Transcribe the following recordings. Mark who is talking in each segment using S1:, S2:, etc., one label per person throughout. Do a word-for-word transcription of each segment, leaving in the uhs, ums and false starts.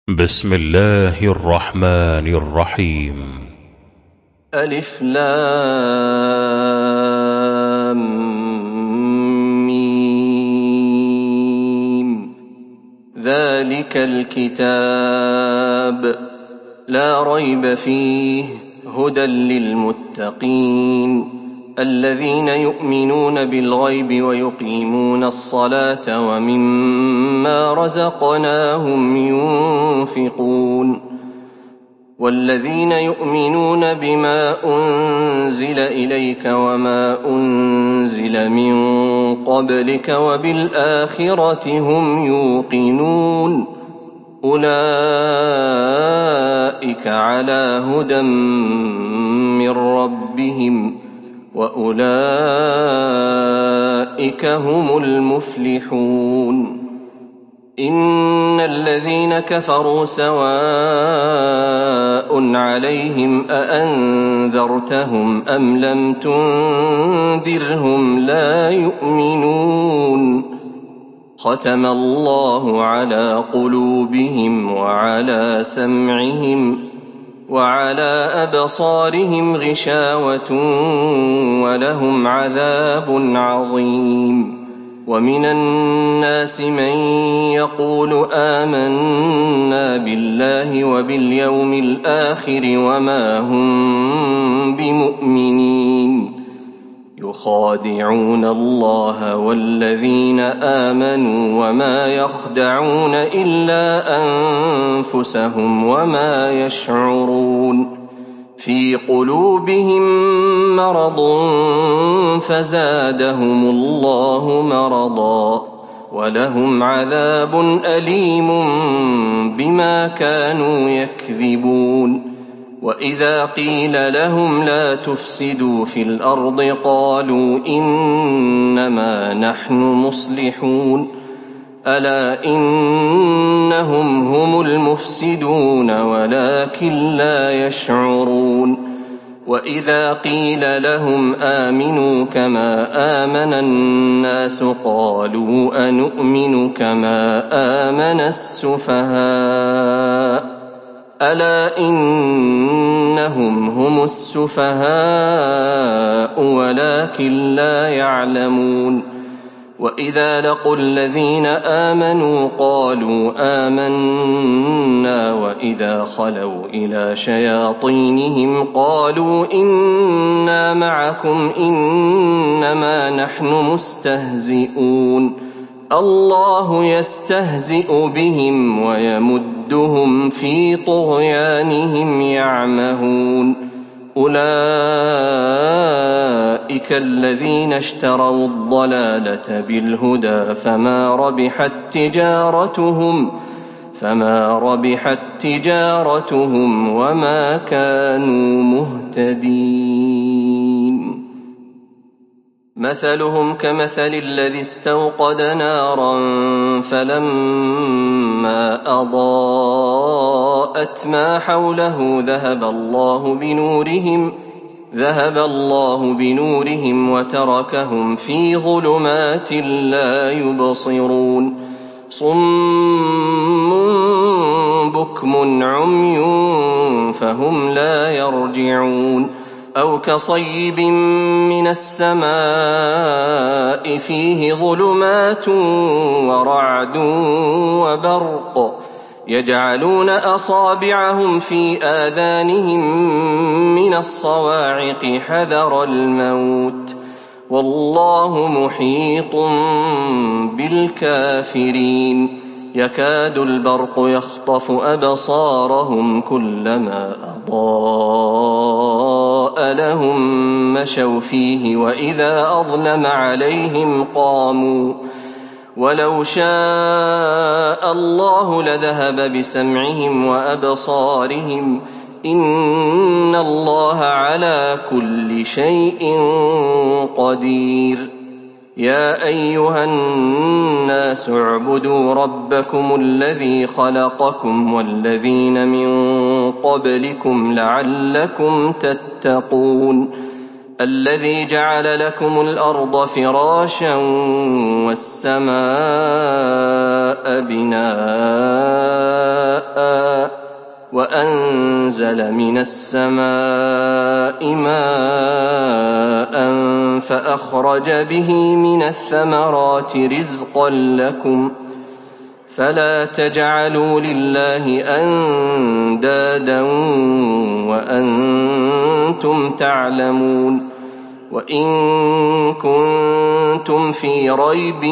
S1: بسم الله الرحمن الرحيم.
S2: ألف لام ميم. ذلك الكتاب لا ريب فيه هدى للمتقين الذين يؤمنون بالغيب ويقيمون الصلاة ومما رزقناهم ينفقون والذين يؤمنون بما أنزل إليك وما أنزل من قبلك وبالآخرة هم يوقنون أولئك على هدى من ربهم وأولئك هم المفلحون. إن الذين كفروا سواء عليهم أأنذرتهم أم لم تنذرهم لا يؤمنون. ختم الله على قلوبهم وعلى سمعهم وعلى أبصارهم غشاوة ولهم عذاب عظيم. ومن الناس من يقول آمنا بالله وباليوم الآخر وما هم بمؤمنين يخادعون الله والذين آمنوا وما يخدعون إلا أنفسهم وما يشعرون. في قلوبهم مرض فزادهم الله مرضا ولهم عذاب أليم بما كانوا يكذبون. وإذا قيل لهم لا تفسدوا في الأرض قالوا إنما نحن مصلحون ألا إنهم هم المفسدون ولكن لا يشعرون. وإذا قيل لهم آمنوا كما آمن الناس قالوا أنؤمن كما آمن السفهاء ألا إنهم هم السفهاء ولكن لا يعلمون. وإذا لقوا الذين آمنوا قالوا آمنا وإذا خلوا إلى شياطينهم قالوا إنا معكم إنما نحن مستهزئون الله يستهزئ بهم ويمدهم في طغيانهم يعمهون. أولئك الذين اشتروا الضلالة بالهدى فما ربحت تجارتهم فما ربحت تجارتهم وما كانوا مهتدين. مثلهم كمثل الذي استوقد نارا فلما أضاءت ما حوله ذهب الله بنورهم ذهب الله بنورهم وتركهم في ظلمات لا يبصرون. صم بكم عمي فهم لا يرجعون. أو كصيب من السماء فيه ظلمات ورعد وبرق يجعلون أصابعهم في آذانهم من الصواعق حذر الموت والله محيط بالكافرين. يكاد البرق يخطف أبصارهم كلما أضاء لهم مشوا فيه وإذا أظلم عليهم قاموا ولو شاء الله لذهب بسمعهم وأبصارهم إن الله على كل شيء قدير. يا أيها الناس اعبدوا ربكم الذي خلقكم والذين من قبلكم لعلكم تتقون. الذي جعل لكم الأرض فراشا والسماء بناء وأنزل من السماء ماء فأخرج به من الثمرات رزقا لكم فلا تجعلوا لله أندادا وأنتم تعلمون وإن كنتم في ريب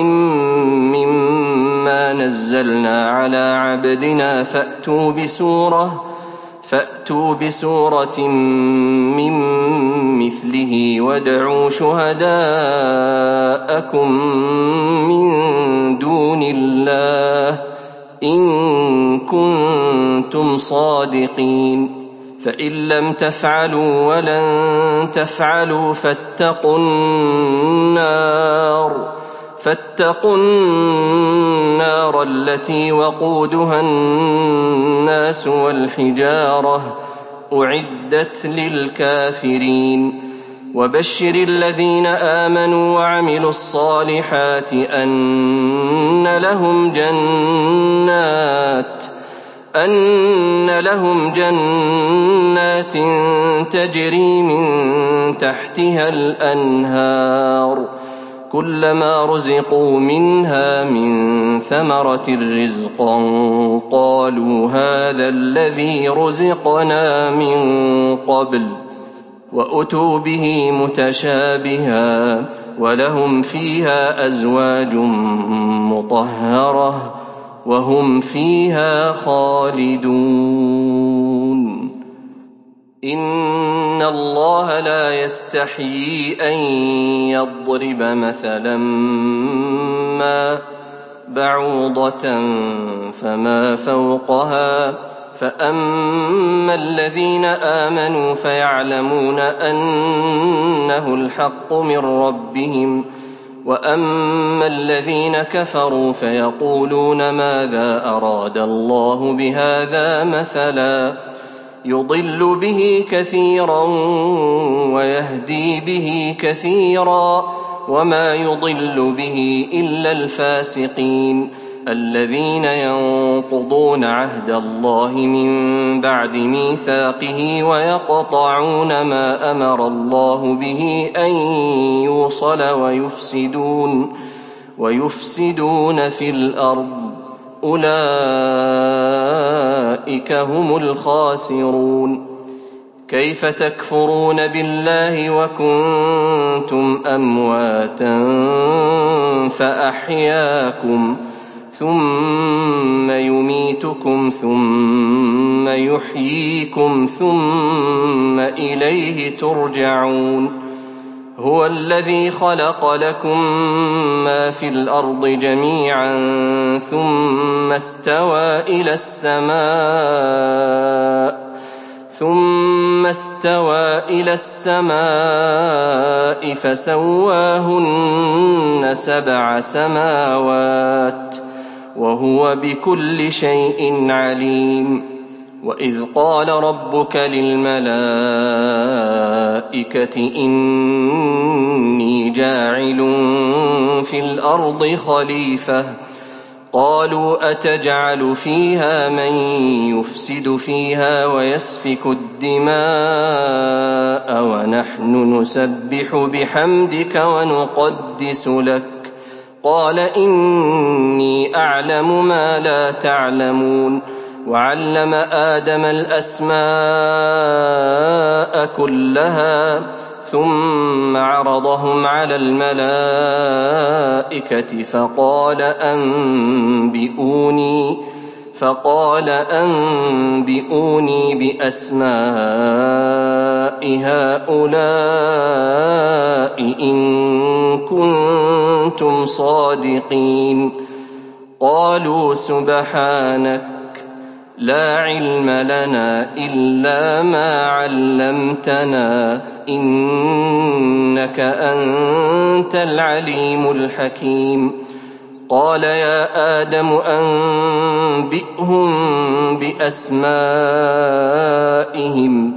S2: مما نزلنا على عبدنا فأتوا بسورة فأتوا بسورة من مثله وادعوا شهداءكم من دون الله إن كنتم صادقين فإن لم تفعلوا ولن تفعلوا فاتقوا النار فاتقوا النار التي وقودها الناس والحجارة أعدت للكافرين وبشر الذين آمنوا وعملوا الصالحات أن لهم جنات أن لهم جنات تجري من تحتها الأنهار كلما رزقوا منها من ثمرة رزقا قالوا هذا الذي رزقنا من قبل وأتوا به متشابها ولهم فيها أزواج مطهرة وهم فيها خالدون إن الله لا يستحيي أن يضرب مثلا ما بعوضة فما فوقها فأما الذين آمنوا فيعلمون أنه الحق من ربهم وأما الذين كفروا فيقولون ماذا أراد الله بهذا مثلا يضل به كثيرا ويهدي به كثيرا وما يضل به إلا الفاسقين الذين ينقضون عهد الله من بعد ميثاقه ويقطعون ما أمر الله به أن يوصل ويفسدون ويفسدون في الأرض أولئك هم الخاسرون كيف تكفرون بالله وكنتم أمواتا فأحياكم ثم يميتكم ثم يحييكم ثم إليه ترجعون هو الذي خلق لكم ما في الأرض جميعا ثم استوى إلى السماء ثم استوى إلى السماء فسواهن سبع سماوات وهو بكل شيء عليم وإذ قال ربك للملائكة إني جاعل في الأرض خليفة قالوا أتجعل فيها من يفسد فيها ويسفك الدماء ونحن نسبح بحمدك ونقدس لك قال إني أعلم ما لا تعلمون وعلم آدم الأسماء كلها ثم عرضهم على الملائكة فقال أنبئوني فقال أنبئوني بأسماء هؤلاء إن كنتم صادقين قالوا سبحانك لا علم لنا إلا ما علمتنا إنك أنت العليم الحكيم قال يا آدم أنبئهم بأسمائهم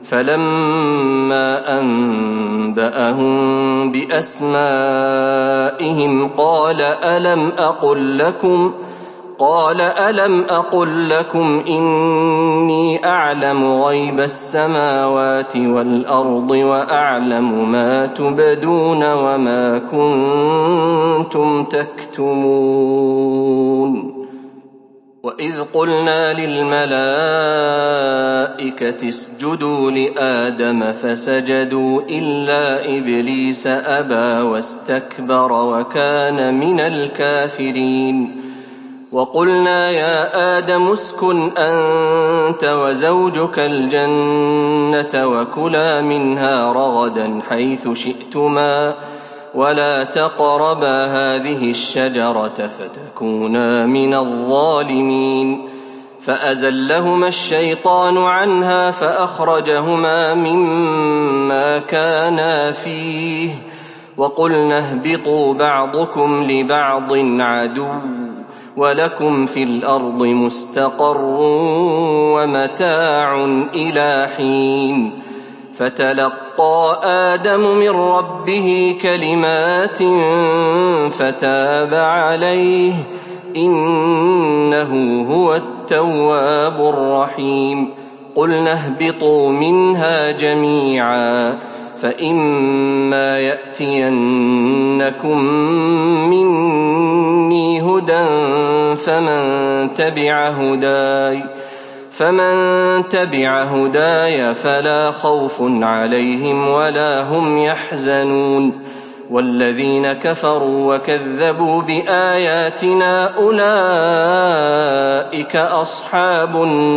S2: فلما أنبأهم بأسمائهم قال ألم أقل لكم قال ألم أقل لكم إني أعلم غيب السماوات والأرض وأعلم ما تبدون وما كنتم تكتمون وإذ قلنا للملائكة اسجدوا لآدم فسجدوا إلا إبليس أبى واستكبر وكان من الكافرين وقلنا يا آدم اسكن أنت وزوجك الجنة وكلا منها رغدا حيث شئتما ولا تقربا هذه الشجرة فتكونا من الظالمين فأزلهما الشيطان عنها فأخرجهما مما كانا فيه وقلنا اهبطوا بعضكم لبعض عدو ولكم في الأرض مستقر ومتاع إلى حين فتلقى آدم من ربه كلمات فتاب عليه إنه هو التواب الرحيم قلنا اهبطوا منها جميعا فإما يأتينكم مني هدى فمن تبع هداي فمن تبع هداي فلا خوف عليهم ولا هم يحزنون والذين كفروا وكذبوا بآياتنا أولئك أصحاب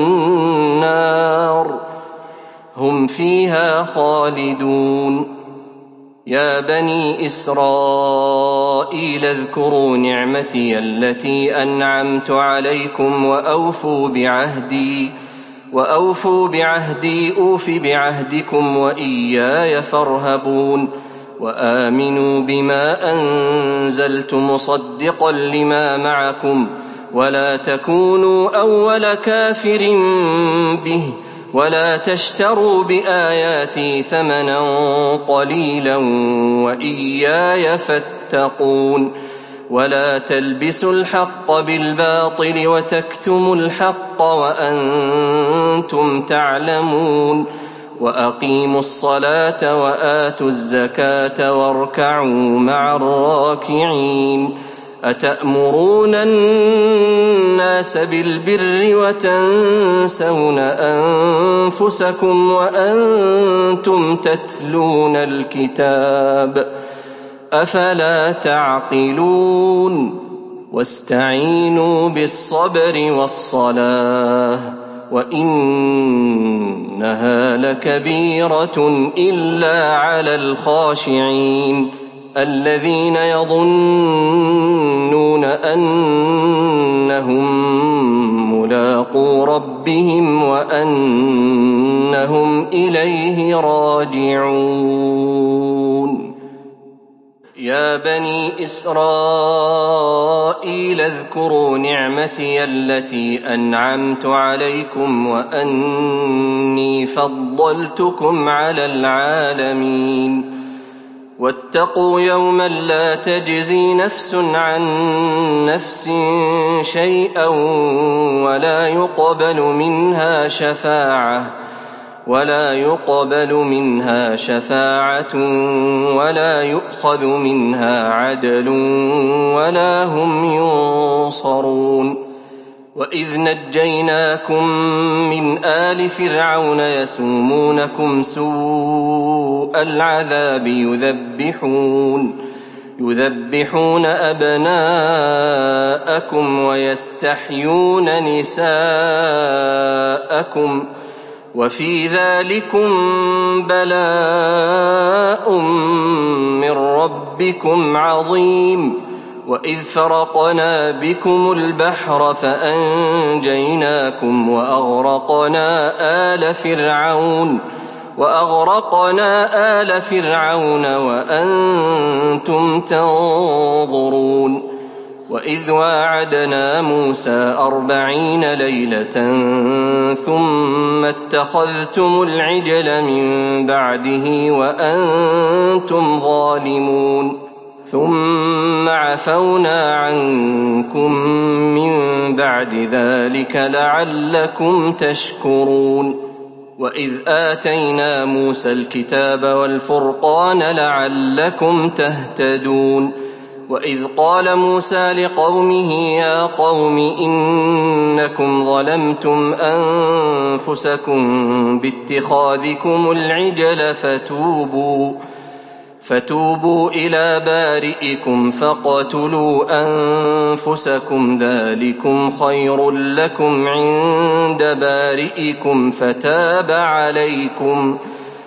S2: النار هم فيها خالدون يا بني إسرائيل اذكروا نعمتي التي أنعمت عليكم وأوفوا بعهدي وأوفوا بعهدي أوف بعهدكم وإياي فارهبون وآمنوا بما أنزلت مصدقا لما معكم ولا تكونوا أول كافر به ولا تشتروا بآياتي ثمنا قليلا وإياي فاتقون ولا تلبسوا الحق بالباطل وتكتموا الحق وأنتم تعلمون وأقيموا الصلاة وآتوا الزكاة واركعوا مع الراكعين أتأمرون الناس بالبر وتنسون أنفسكم وأنتم تتلون الكتاب أفلا تعقلون واستعينوا بالصبر والصلاة وإنها لكبيرة إلا على الخاشعين الذين يظنون أنهم ملاقو ربهم وأنهم إليه راجعون يا بني إسرائيل اذكروا نعمتي التي أنعمت عليكم وأني فضلتكم على العالمين واتقوا يوما لا تجزي نفس عن نفس شيئا ولا يقبل منها شفاعة ولا يقبل منها شفاعة ولا يؤخذ منها عدل ولا هم ينصرون وإذ نجيناكم من آل فرعون يسومونكم سوء العذاب يذبحون يذبحون أبناءكم ويستحيون نساءكم وفي ذلكم بلاء من ربكم عظيم وإذ فرقنا بكم البحر فأنجيناكم وأغرقنا آل فرعون وأغرقنا آل فرعون وأنتم تنظرون وإذ واعدنا موسى أربعين ليلة ثم اتخذتم العجل من بعده وأنتم ظالمون ثم عفونا عنكم من بعد ذلك لعلكم تشكرون وإذ آتينا موسى الكتاب والفرقان لعلكم تهتدون وإذ قال موسى لقومه يا قوم إنكم ظلمتم أنفسكم باتخاذكم العجل فتوبوا فتوبوا إلى بارئكم فاقتلوا أنفسكم ذلكم خير لكم عند بارئكم فتاب عليكم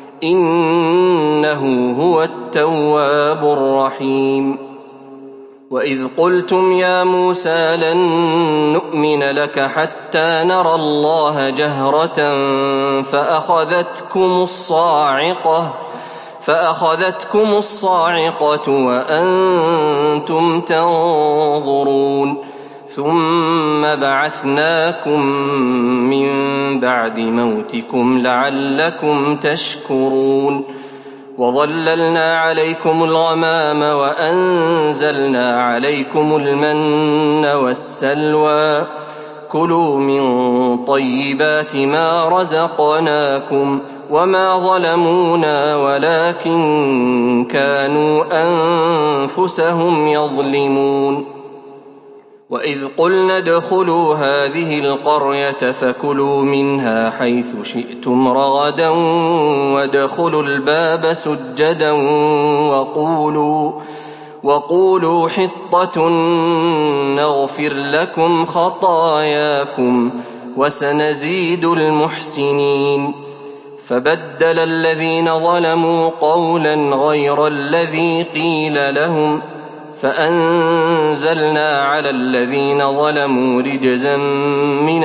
S2: إنه هو التواب الرحيم وإذ قلتم يا موسى لن نؤمن لك حتى نرى الله جهرة فأخذتكم الصاعقة فأخذتكم الصاعقة وأنتم تنظرون ثم بعثناكم من بعد موتكم لعلكم تشكرون وظللنا عليكم الغمام وأنزلنا عليكم المن والسلوى كلوا من طيبات ما رزقناكم وما ظلمونا ولكن كانوا أنفسهم يظلمون وإذ قلنا ادخلوا هذه القرية فكلوا منها حيث شئتم رغدا وادخلوا الباب سجدا وقولوا وقولوا حطة نغفر لكم خطاياكم وسنزيد المحسنين فبدل الذين ظلموا قولا غير الذي قيل لهم فأنزلنا على الذين ظلموا رجزا من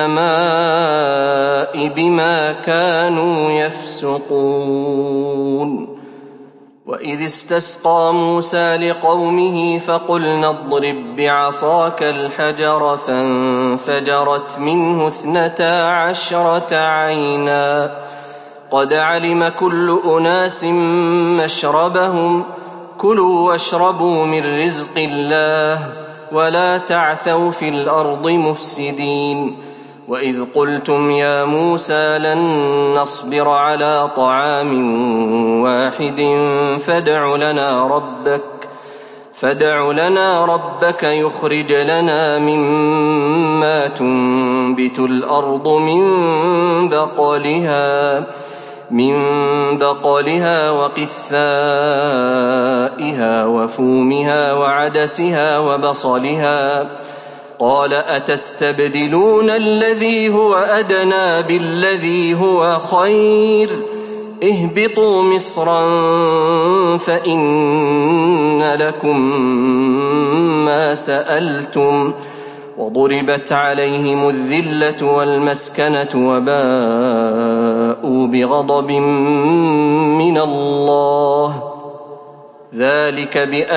S2: السماء بما كانوا يفسقون وإذ استسقى موسى لقومه فقلنا اضرب بعصاك الحجر فانفجرت منه اثنتا عشرة عينا قد علم كل أناس مشربهم كلوا واشربوا من رزق الله ولا تعثوا في الأرض مفسدين وإذ قلتم يا موسى لن نصبر على طعام واحد فادع لنا ربك فادع لنا ربك يخرج لنا مما تنبت الأرض من بقلها من بقلها وقثائها وفومها وعدسها وبصلها قال أتستبدلون الذي هو أدنى بالذي هو خير اهبطوا مصرا فإن لكم ما سألتم وضربت عليهم الذلة والمسكنة وباءوا بغضب من الله ذلك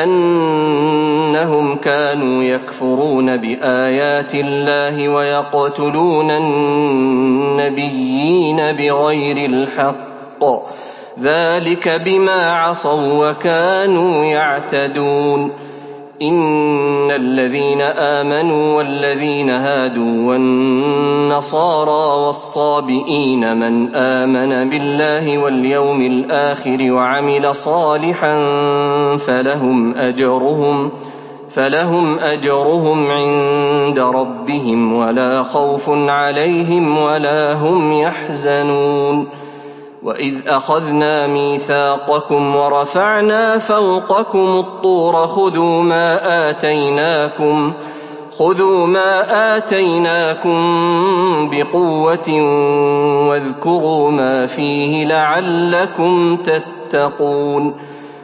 S2: بأنهم كانوا يكفرون بآيات الله ويقتلون النبيين بغير الحق ذلك بما عصوا وكانوا يعتدون إن الذين آمنوا والذين هادوا والنصارى والصابئين من آمن بالله واليوم الآخر وعمل صالحا فلهم أجرهم فلهم أجرهم عند ربهم ولا خوف عليهم ولا هم يحزنون وإذ أخذنا ميثاقكم ورفعنا فوقكم الطور خذوا ما آتيناكم خذوا ما آتيناكم بقوة واذكروا ما فيه لعلكم تتقون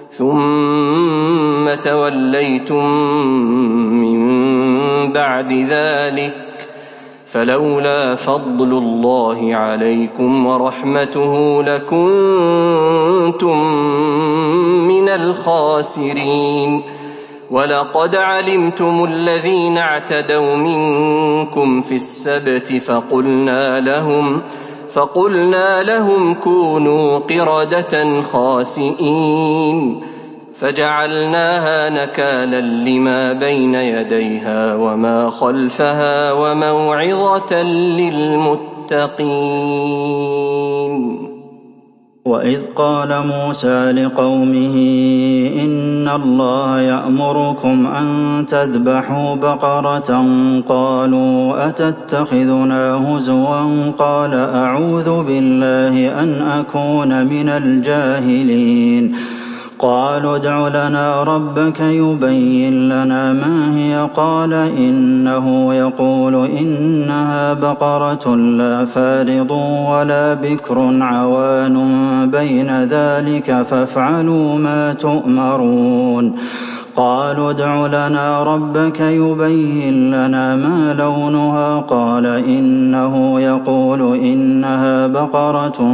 S2: ثم توليتم من بعد ذلك فلولا فضل الله عليكم ورحمته لكنتم من الخاسرين ولقد علمتم الذين اعتدوا منكم في السبت فقلنا لهم فقلنا لهم كونوا قردة خاسئين فجعلناها نكالا لما بين يديها وما خلفها وموعظة للمتقين.
S3: وإذ قال موسى لقومه إن الله يأمركم أن تذبحوا بقرة قالوا أتتخذنا هزوا قال أعوذ بالله أن أكون من الجاهلين. قالوا ادع لنا ربك يبين لنا ما هي قال إنه يقول إنها بقرة لا فارض ولا بكر عوان بين ذلك فافعلوا ما تؤمرون. قالوا ادع لنا ربك يبين لنا ما لونها قال إنه يقول إنها بقرة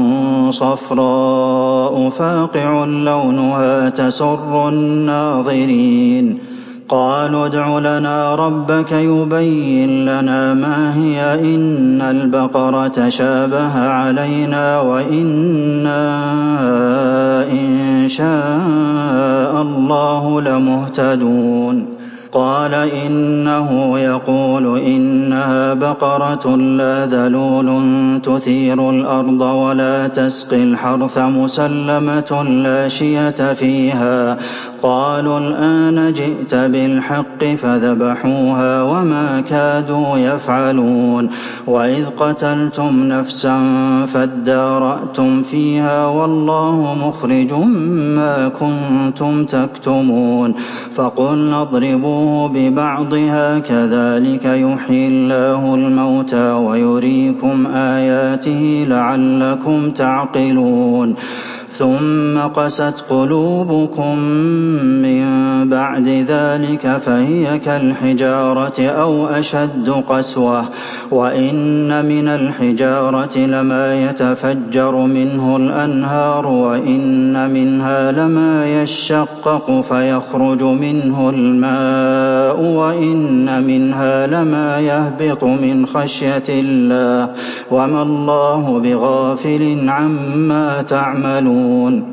S3: صفراء فاقع لونها تسر الناظرين. قالوا ادع لنا ربك يبين لنا ما هي إن البقرة شابه علينا وإنا إن شاء الله لمهتدون. قال إنه يقول إنها بقرة لا ذلول تثير الأرض ولا تسقي الحرث مسلمة لا شية فيها. قالوا الآن جئت بالحق فذبحوها وما كادوا يفعلون. وإذ قتلتم نفسا فادارأتم فيها والله مخرج ما كنتم تكتمون. فقلنا اضربوه ببعضها كذلك يحيي الله الموتى ويريكم آياته لعلكم تعقلون. ثم قست قلوبكم من بعد ذلك فهي كالحجارة أو أشد قسوة. وإن من الحجارة لما يتفجر منه الأنهار وإن منها لما يشقق فيخرج منه الماء وإن منها لما يهبط من خشية الله وما الله بغافل عما تعملون.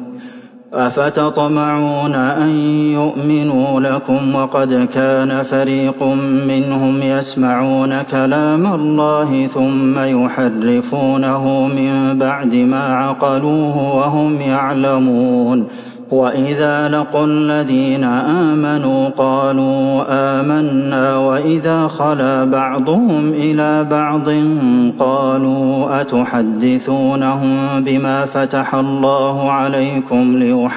S3: أفتطمعون أن يؤمنوا لكم وقد كان فريق منهم يسمعون كلام الله ثم يحرفونه من بعد ما عقلوه وهم يعلمون. وإذا لقوا الذين آمنوا قالوا آمنا وإذا خلا بعضهم إلى بعض قالوا أتحدثونهم بما فتح الله عليكم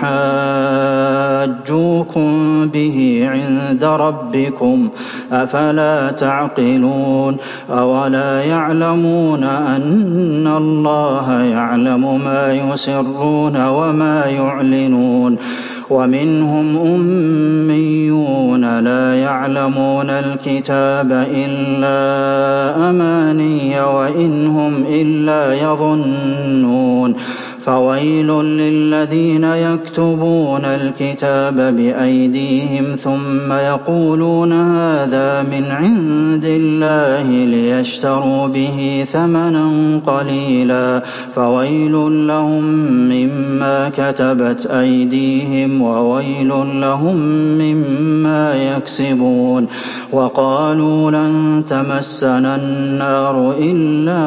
S3: ليحاجوكم به عند ربكم أفلا تعقلون. أولا يعلمون أن الله يعلم ما يسرون وما يعلنون. ومنهم أميون لا يعلمون الكتاب إلا أماني وإن هم إلا يظنون. فويل للذين يكتبون الكتاب بأيديهم ثم يقولون هذا من عند الله ليشتروا به ثمنا قليلا فويل لهم مما كتبت أيديهم وويل لهم مما يكسبون. وقالوا لن تمسنا النار إلا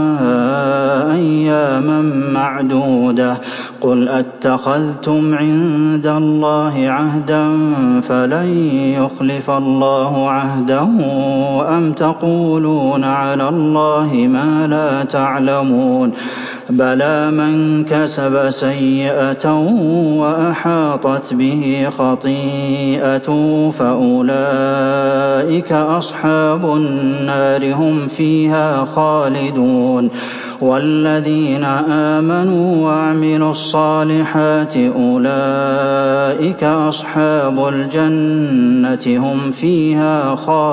S3: أياما معدودة قل أتخذتم عند الله عهدا فلن يخلف الله عهده أم تقولون على الله ما لا تعلمون. بلى من كسب سيئة وأحاطت به خطيئته فأولئك أصحاب النار هم فيها خالدون. والذين آمنوا وعملوا الصالحات أولئك أصحاب الجنة هم فيها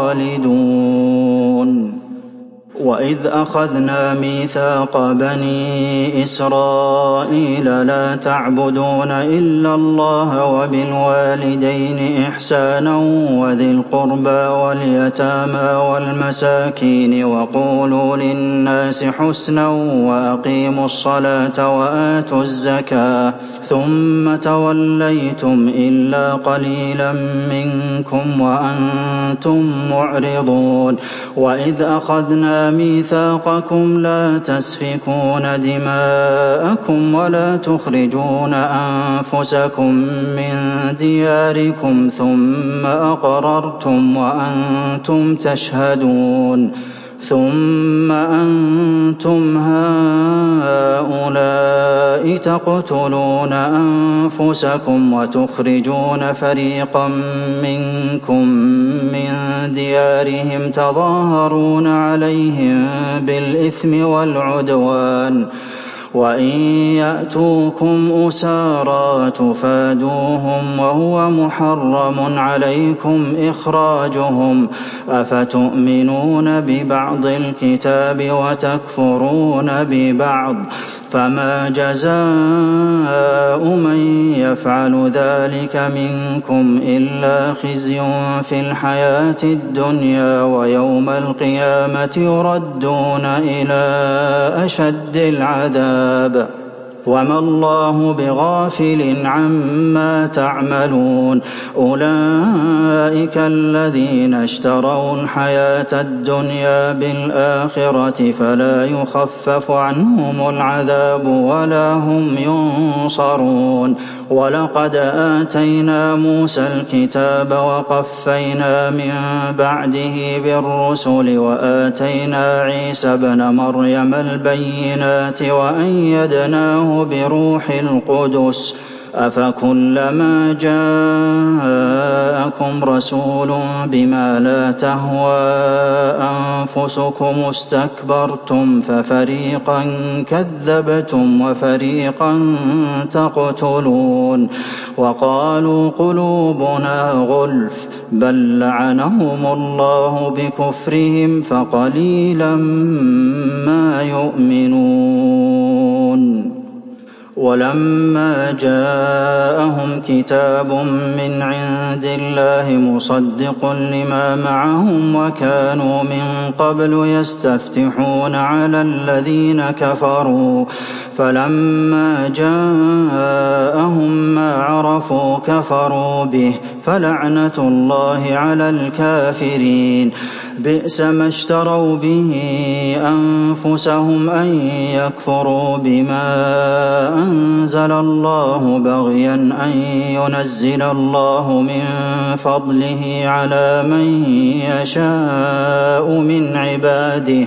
S3: خالدون. وإذ أخذنا ميثاق بني إسرائيل لا تعبدون إلا الله وبالوالدين إحسانا وذي القربى واليتامى والمساكين وقولوا للناس حسنا وأقيموا الصلاة وآتوا الزكاة ثم توليتم إلا قليلا منكم وأنتم معرضون وإذ أخذنا ميثاقكم لا تسفكون دماءكم ولا تخرجون أنفسكم من دياركم ثم أقررتم وأنتم تشهدون ثم أنتم هؤلاء تقتلون أنفسكم وتخرجون فريقا منكم من ديارهم تظاهرون عليهم بالإثم والعدوان وإن يأتوكم أسارى تفادوهم وهو محرم عليكم إخراجهم أفتؤمنون ببعض الكتاب وتكفرون ببعض فما جزاء من يفعل ذلك منكم إلا خزي في الحياة الدنيا ويوم القيامة يردون إلى أشد العذاب وما الله بغافل عما تعملون أولئك الذين اشتروا الحياة الدنيا بالآخرة فلا يخفف عنهم العذاب ولا هم ينصرون ولقد آتينا موسى الكتاب وقفينا من بعده بالرسل وآتينا عيسى ابن مريم البينات وأيدناه بروح القدس أفكلما جاءكم رسول بما لا تهوى أنفسكم استكبرتم ففريقا كذبتم وفريقا تقتلون وقالوا قلوبنا غلف بل لعنهم الله بكفرهم فقليلا ما يؤمنون ولما جاءهم كتاب من عند الله مصدق لما معهم وكانوا من قبل يستفتحون على الذين كفروا فلما جاءهم ما عرفوا كفروا به فلعنة الله على الكافرين بئس ما اشتروا به أنفسهم أن يكفروا بما أنزل الله بغيا أن ينزل الله من فضله على من يشاء من عباده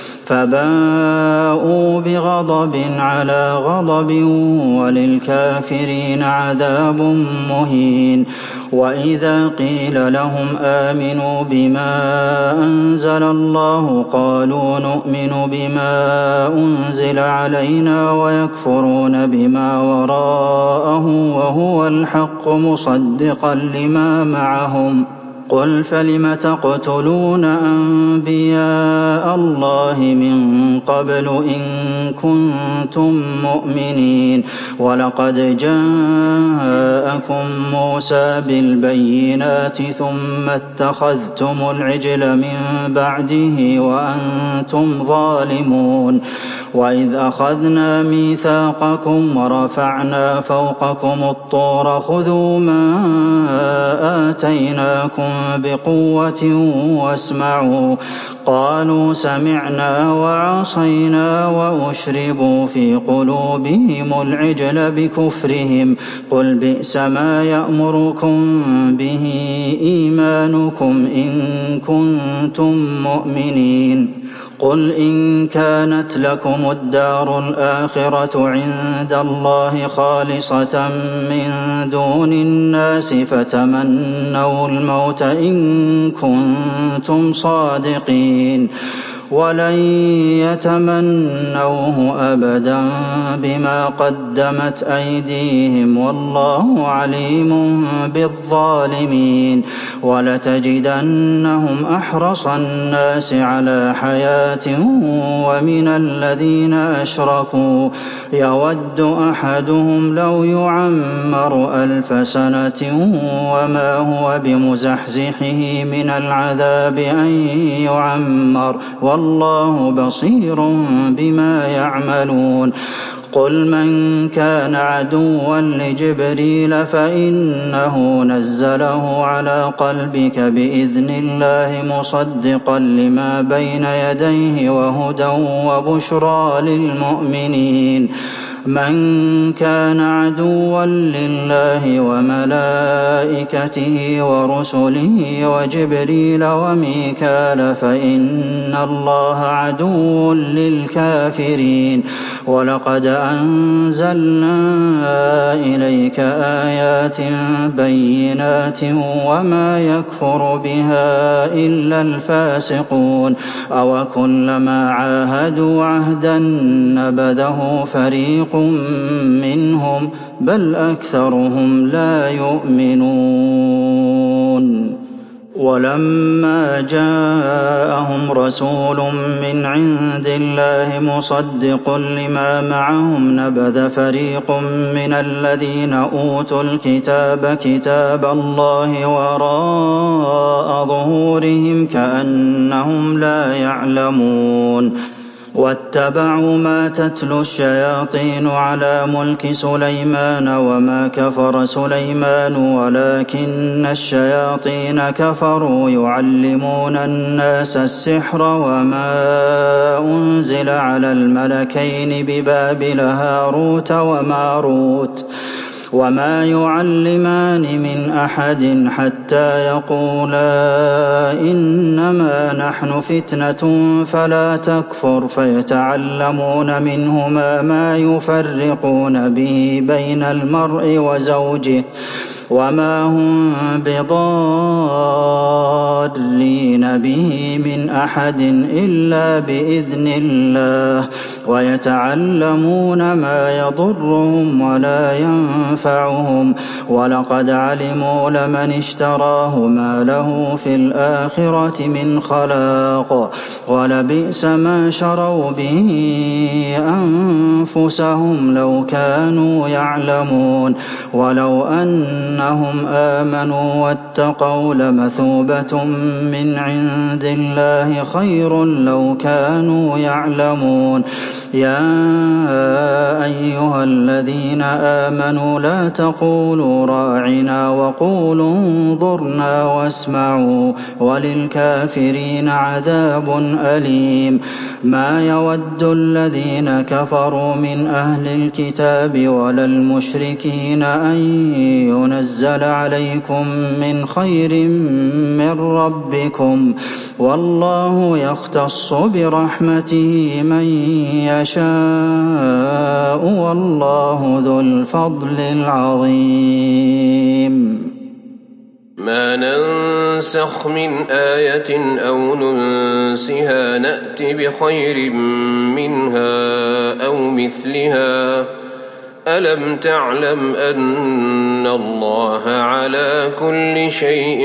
S3: فباءوا بغضب على غضب وللكافرين عذاب مهين وإذا قيل لهم آمنوا بما أنزل الله قالوا نؤمن بما أنزل علينا ويكفرون بما وراءه وهو الحق مصدقا لما معهم قل فلم تقتلون أنبياء الله من قبل إن كنتم مؤمنين ولقد جاءكم موسى بالبينات ثم اتخذتم العجل من بعده وأنتم ظالمون وإذ أخذنا ميثاقكم ورفعنا فوقكم الطور خذوا ما آتيناكم بقوة واسمعوا قالوا سمعنا وعصينا وأشربوا في قلوبهم العجل بكفرهم قل بئس ما يأمركم به إيمانكم إن كنتم مؤمنين قل إن كانت لكم الدار الآخرة عند الله خالصة من دون الناس فتمنوا الموت إن كنتم صادقين ولن يتمنوه أبدا بما قدمت أيديهم والله عليم بالظالمين ولتجدنهم أحرص الناس على حياة ومن الذين أشركوا يود أحدهم لو يعمر ألف سنة وما هو بمزحزحه من العذاب أن يعمر والله بصير بما يعملون قل من كان عدوا لجبريل فإنه نزله على قلبك بإذن الله مصدقا لما بين يديه وهدى وبشرى للمؤمنين من كان عدوا لله وملائكته ورسله وجبريل وميكال فإن الله عدو للكافرين ولقد أنزلنا إليك آيات بينات وما يكفر بها إلا الفاسقون أو كلما عاهدوا عهدا نبذه فريق منهم بل أكثرهم لا يؤمنون ولما جاءهم رسول من عند الله مصدق لما معهم نبذ فريق من الذين أوتوا الكتاب كتاب الله وراء ظهورهم كأنهم لا يعلمون واتبعوا ما تتلو الشياطين على ملك سليمان وما كفر سليمان ولكن الشياطين كفروا يعلمون الناس السحر وما أنزل على الملكين ببابل هاروت وماروت وما يعلمان من أحد حتى يقولا إنما نحن فتنة فلا تكفر فيتعلمون منهما ما يفرقون به بين المرء وزوجه وما هم بضارين به من أحد إلا بإذن الله ويتعلمون ما يضرهم ولا ينفعهم ولقد علموا لمن اشتراه ما له في الآخرة من خلاق ولبئس ما شروا به أنفسهم لو كانوا يعلمون ولو أنهم آمنوا واتقوا لمثوبة من عند الله خير لو كانوا يعلمون يا أيها الذين آمنوا لا تقولوا راعنا وقولوا انظرنا واسمعوا وللكافرين عذاب أليم ما يود الذين كفروا من أهل الكتاب ولا المشركين أن ينزل عليكم من خير من ربكم والله يختص برحمته من يشاء والله ذو الفضل العظيم
S4: ما ننسخ من آية أو ننسها نأت بخير منها أو مثلها ألم تعلم أن الله على كل شيء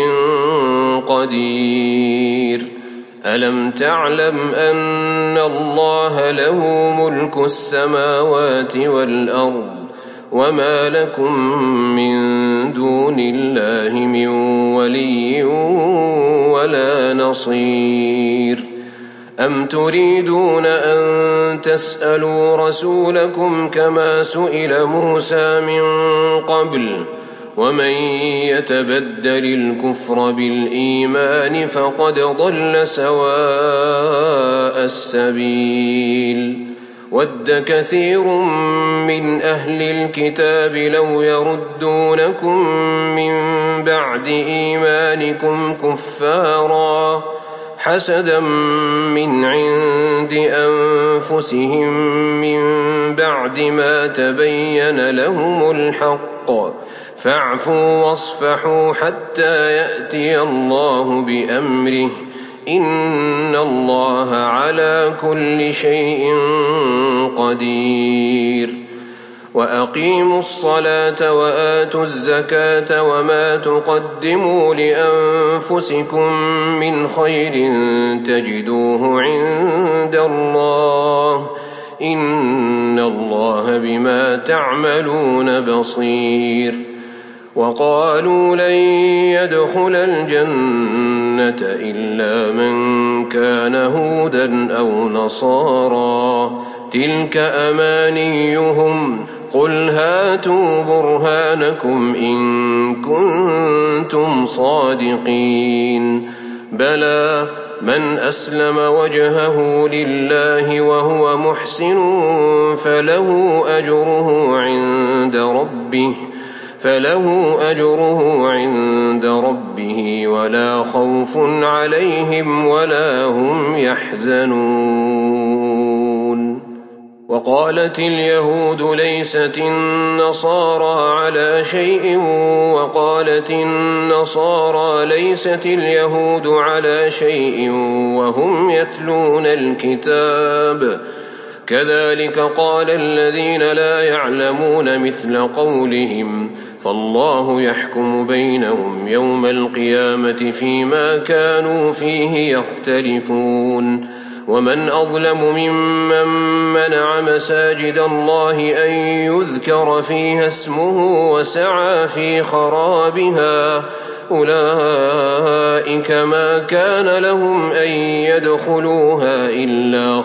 S4: قدير ألم تعلم أن الله له ملك السماوات والأرض وما لكم من دون الله من ولي ولا نصير أم تريدون أن تسألوا رسولكم كما سئل موسى من قبل ومن يتبدل الكفر بالإيمان فقد ضل سواء السبيل ود كثير من أهل الكتاب لو يردونكم من بعد إيمانكم كفارا حسدا من عند أنفسهم من بعد ما تبين لهم الحق فاعفوا واصفحوا حتى يأتي الله بأمره إن الله على كل شيء قدير وأقيموا الصلاة وآتوا الزكاة وما تقدموا لأنفسكم من خير تجدوه عند الله إن الله بما تعملون بصير وقالوا لن يدخل الجنة الجنة إلا من كان هودا أو نصارى تلك أمانيهم قل هاتوا برهانكم إن كنتم صادقين بلى من أسلم وجهه لله وهو محسن فله أجره عند ربه فله أجره عند ربه ولا خوف عليهم ولا هم يحزنون. وقالت اليهود ليست النصارى على شيء وقالت النصارى ليست اليهود على شيء وهم يتلون الكتاب كذلك قال الذين لا يعلمون مثل قولهم فالله يحكم بينهم يوم القيامة فيما كانوا فيه يختلفون. ومن أظلم ممن منع مساجد الله أن يذكر فيها اسمه وسعى في خرابها أولئك ما كان لهم أن يدخلوها إلا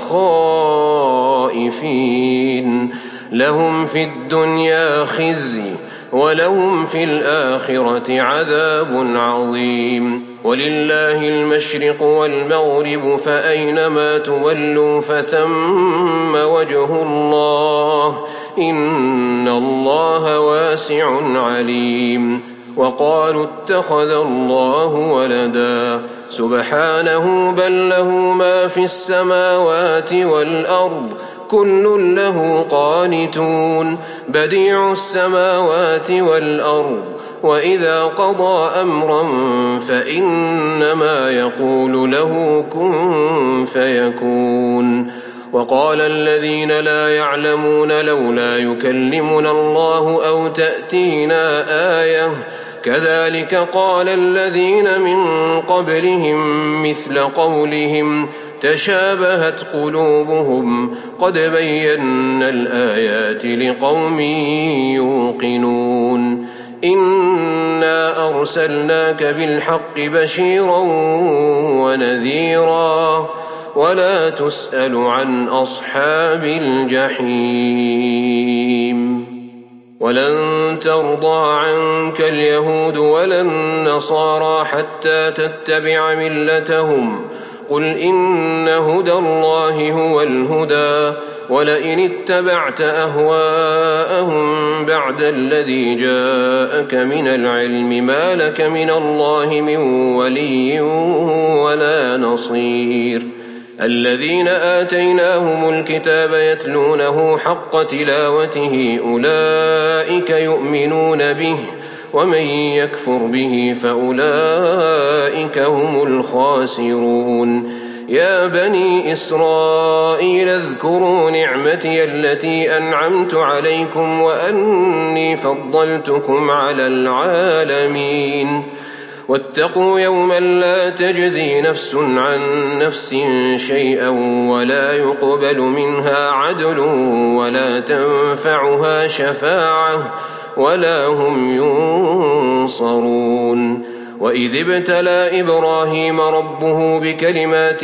S4: خائفين لهم في الدنيا خزي ولهم في الآخرة عذاب عظيم. ولله المشرق والمغرب فأينما تولوا فثم وجه الله إن الله واسع عليم. وقالوا اتخذ الله ولدا سبحانه بل له ما في السماوات والأرض كل له قانتون بديع السماوات والأرض وإذا قضى أمرا فإنما يقول له كن فيكون. وقال الذين لا يعلمون لولا يكلمنا الله أو تأتينا آية كذلك قال الذين من قبلهم مثل قولهم تشابهت قلوبهم قد بينا الآيات لقوم يوقنون. إنا أرسلناك بالحق بشيرا ونذيرا ولا تسأل عن أصحاب الجحيم. ولن ترضى عنك اليهود ولا النصارى حتى تتبع ملتهم قل إن هدى الله هو الهدى ولئن اتبعت أهواءهم بعد الذي جاءك من العلم ما لك من الله من ولي ولا نصير. الذين آتيناهم الكتاب يتلونه حق تلاوته أولئك يؤمنون به ومن يكفر به فأولئك هم الخاسرون. يا بني إسرائيل اذكروا نعمتي التي أنعمت عليكم وأني فضلتكم على العالمين. واتقوا يوما لا تجزي نفس عن نفس شيئا ولا يقبل منها عدل ولا تنفعها شفاعة ولا هم ينصرون. وإذ ابتلى إبراهيم ربه بكلمات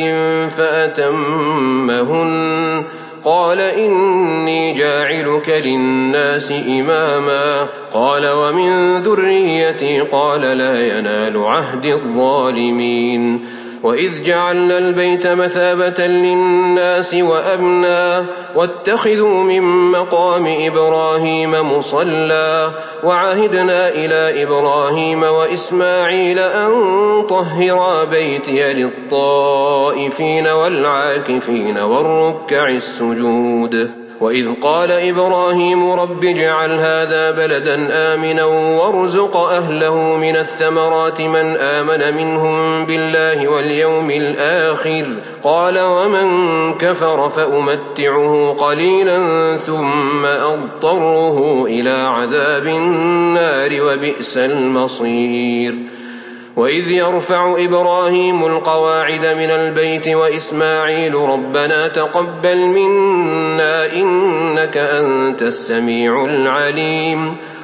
S4: فأتمهن قال إني جاعلك للناس إماما قال ومن ذريتي قال لا ينال عهد الظالمين. وإذ جعلنا البيت مثابة للناس وأمنا واتخذوا من مقام إبراهيم مصلى وعهدنا إلى إبراهيم وإسماعيل أن طهرا بيتي للطائفين والعاكفين والركع السجود. وإذ قال إبراهيم رب اجعل هذا بلدا آمنا وارزق أهله من الثمرات من آمن منهم بالله واليوم الآخر قال ومن كفر فأمتعه قليلا ثم أضطره إلى عذاب النار وبئس المصير. وإذ يرفع إبراهيم القواعد من البيت وإسماعيل ربنا تقبل منا إنك أنت السميع العليم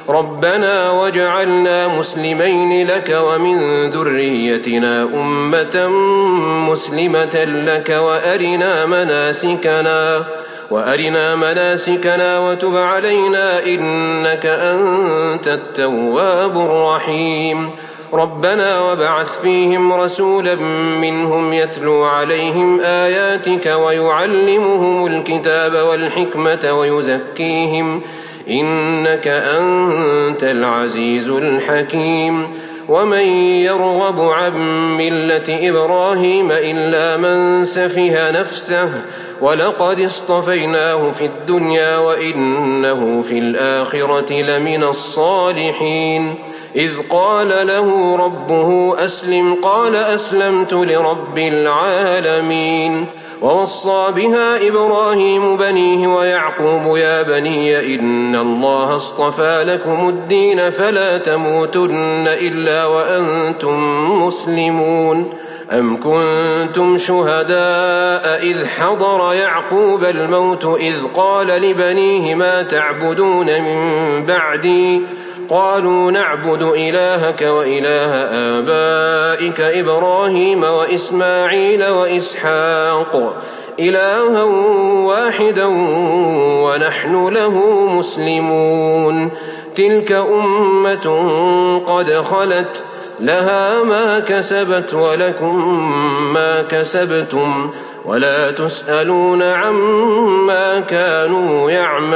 S4: ربنا واجعلنا مسلمين لك ومن ذريتنا أمة مسلمة لك وأرنا مناسكنا وأرنا مناسكنا وتب علينا إنك أنت التواب الرحيم ربنا وابعث فيهم رسولا منهم يتلو عليهم آياتك ويعلمهم الكتاب والحكمة ويزكيهم إنك أنت العزيز الحكيم ومن يرغب عن ملة إبراهيم إلا من سفه نفسه ولقد اصطفيناه في الدنيا وإنه في الآخرة لمن الصالحين إذ قال له ربه أسلم قال أسلمت لرب العالمين ووصى بها إبراهيم بنيه ويعقوب يا بني إن الله اصطفى لكم الدين فلا تموتن إلا وأنتم مسلمون أم كنتم شهداء إذ حضر يعقوب الموت إذ قال لبنيه ما تعبدون من بعدي قالوا نعبد إلهك وإله آبائك إبراهيم وإسماعيل وإسحاق إلها واحدا ونحن له مسلمون تلك أمة قد خلت لها ما كسبت ولكم ما كسبتم ولا تسألون عما كانوا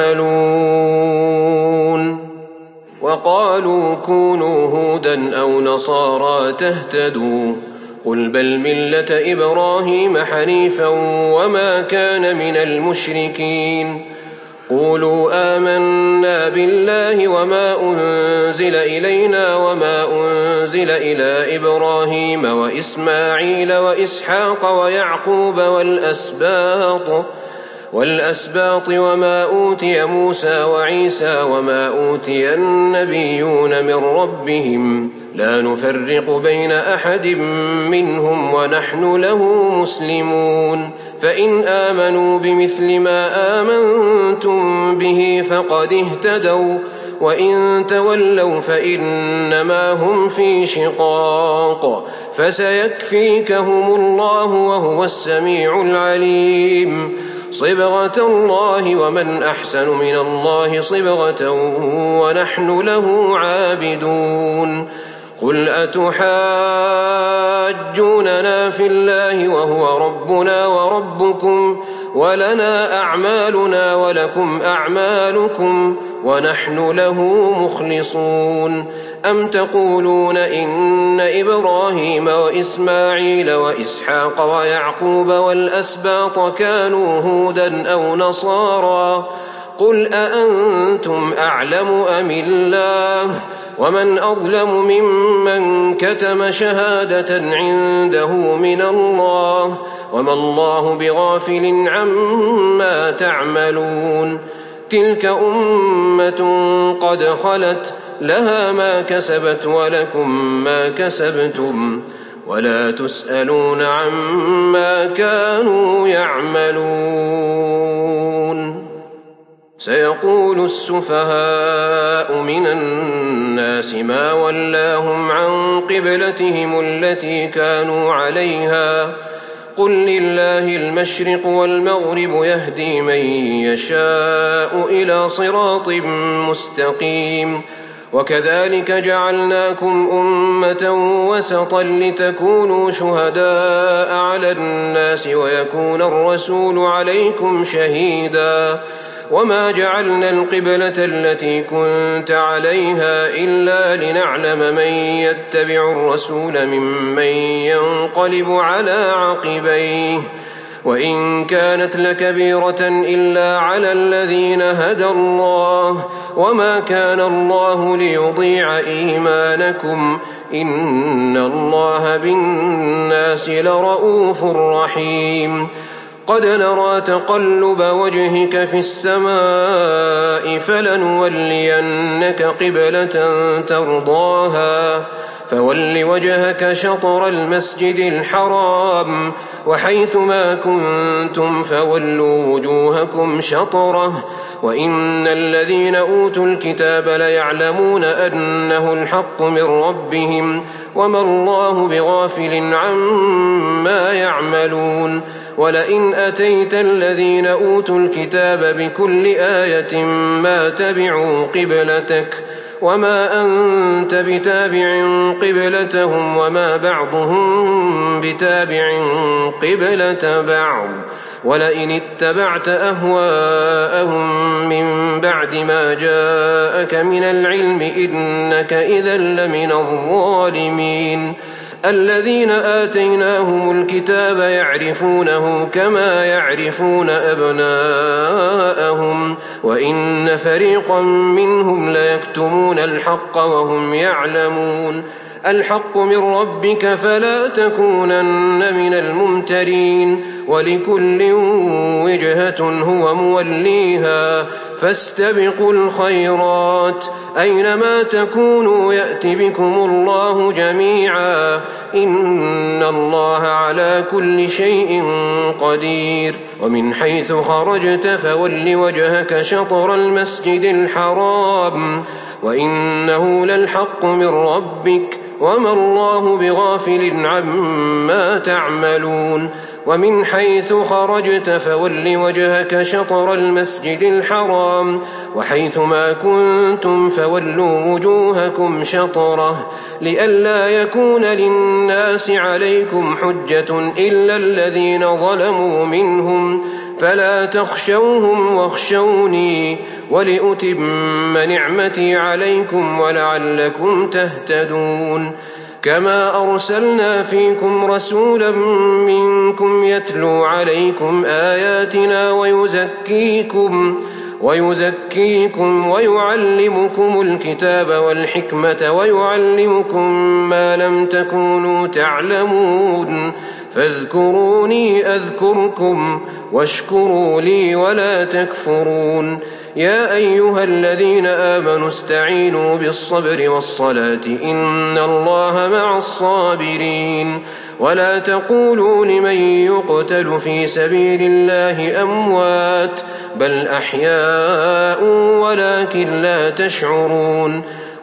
S4: يعملون وقالوا كونوا هودا أو نصارى تهتدوا قل بل ملة إبراهيم حنيفا وما كان من المشركين قولوا آمنا بالله وما أنزل إلينا وما أنزل إلى إبراهيم وإسماعيل وإسحاق ويعقوب والأسباط والأسباط وما أوتي موسى وعيسى وما أوتي النبيون من ربهم لا نفرق بين أحد منهم ونحن له مسلمون فإن آمنوا بمثل ما آمنتم به فقد اهتدوا وإن تولوا فإنما هم في شقاق فسيكفيكهم الله وهو السميع العليم صبغة الله ومن أحسن من الله صبغة ونحن له عابدون قل أتحاجوننا في الله وهو ربنا وربكم ولنا أعمالنا ولكم أعمالكم ونحن له مخلصون أم تقولون إن إبراهيم وإسماعيل وإسحاق ويعقوب والأسباط كانوا هودا أو نصارى قل أأنتم أعلم أم الله ومن أظلم ممن كتم شهادة عنده من الله وما الله بغافل عما تعملون تلك أمة قد خلت لها ما كسبت ولكم ما كسبتم ولا تسألون عما كانوا يعملون سيقول السفهاء من الناس ما ولاهم عن قبلتهم التي كانوا عليها قل لله المشرق والمغرب يهدي من يشاء إلى صراط مستقيم وكذلك جعلناكم أمة وسطا لتكونوا شهداء على الناس ويكون الرسول عليكم شهيدا وما جعلنا القبلة التي كنت عليها إلا لنعلم من يتبع الرسول ممن ينقلب على عقبيه وإن كانت لكبيرة إلا على الذين هدى الله وما كان الله ليضيع إيمانكم إن الله بالناس لرؤوف رحيم قد نرى تقلب وجهك في السماء فلنولينك قبلة ترضاها فول وجهك شطر المسجد الحرام وحيث ما كنتم فولوا وجوهكم شطره وإن الذين أوتوا الكتاب ليعلمون أنه الحق من ربهم وما الله بغافل عما يعملون ولئن أتيت الذين أوتوا الكتاب بكل آية ما تبعوا قبلتك وما أنت بتابع قبلتهم وما بعضهم بتابع قبلة بعض ولئن اتبعت أهواءهم من بعد ما جاءك من العلم إنك إذا لمن الظالمين الذين آتيناهم الكتاب يعرفونه كما يعرفون أبناءهم وإن فريقا منهم ليكتمون الحق وهم يعلمون الحق من ربك فلا تكونن من الممترين ولكل وجهة هو موليها فاستبقوا الخيرات أينما تكونوا يأت بكم الله جميعا إن الله على كل شيء قدير ومن حيث خرجت فول وجهك شطر المسجد الحرام وإنه للحق من ربك وما الله بغافل عما تعملون ومن حيث خرجت فول وجهك شطر المسجد الحرام وحيث ما كنتم فولوا وجوهكم شطره لئلا يكون للناس عليكم حجة إلا الذين ظلموا منهم فلا تخشوهم واخشوني ولأتم نعمتي عليكم ولعلكم تهتدون كما أرسلنا فيكم رسولا منكم يتلو عليكم آياتنا ويزكيكم ويزكيكم ويعلمكم الكتاب والحكمة ويعلمكم ما لم تكونوا تعلمون فاذكروني أذكركم واشكروا لي ولا تكفرون يا أيها الذين آمنوا استعينوا بالصبر والصلاة إن الله مع الصابرين ولا تقولوا لمن يقتل في سبيل الله أموات بل أحياء ولكن لا تشعرون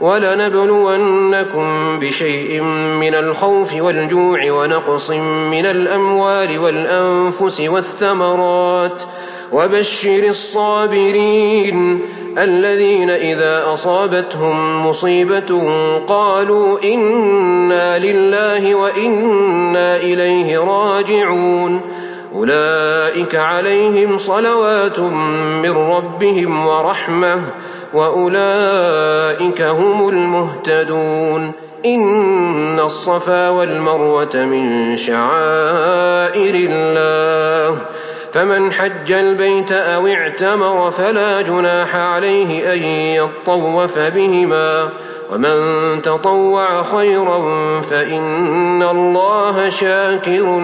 S4: ولنبلونكم بشيء من الخوف والجوع ونقص من الأموال والأنفس والثمرات وبشر الصابرين الذين إذا أصابتهم مصيبة قالوا إنا لله وإنا إليه راجعون أولئك عليهم صلوات من ربهم ورحمة وأولئك هم المهتدون إن الصفا والمروة من شعائر الله فمن حج البيت أو اعتمر فلا جناح عليه أن يطوف بهما ومن تطوع خيرا فإن الله شاكر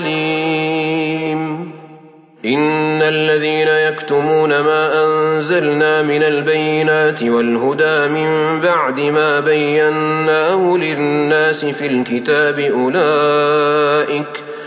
S4: عليم إن الذين يكتمون ما أنزلنا من البينات والهدى من بعد ما بيناه للناس في الكتاب أولئك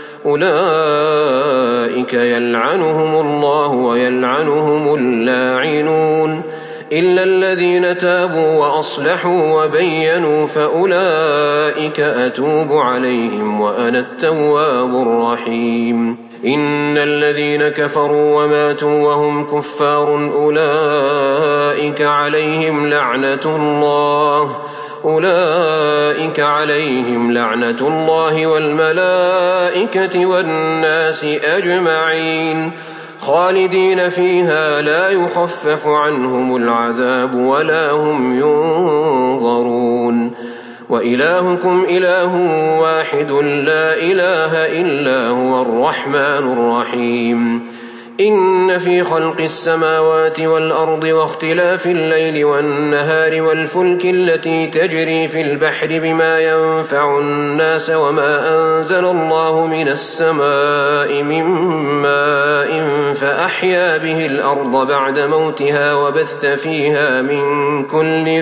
S4: أولئك يلعنهم الله ويلعنهم اللاعنون إلا الذين تابوا وأصلحوا وبينوا فأولئك أتوب عليهم وأنا التواب الرحيم إن الذين كفروا وماتوا وهم كفار أولئك عليهم لعنة الله أولئك عليهم لعنة الله والملائكة والناس أجمعين خالدين فيها لا يخفف عنهم العذاب ولا هم ينظرون وإلهكم إله واحد لا إله إلا هو الرحمن الرحيم إن في خلق السماوات والأرض واختلاف الليل والنهار والفلك التي تجري في البحر بما ينفع الناس وما أنزل الله من السماء من ماء فأحيا به الأرض بعد موتها وبث فيها من كل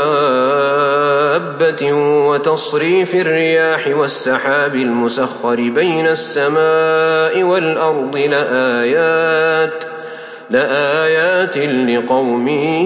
S4: دابة وتصريف الرياح والسحاب المسخر بين السماء والأرض لآيات لآيات لقوم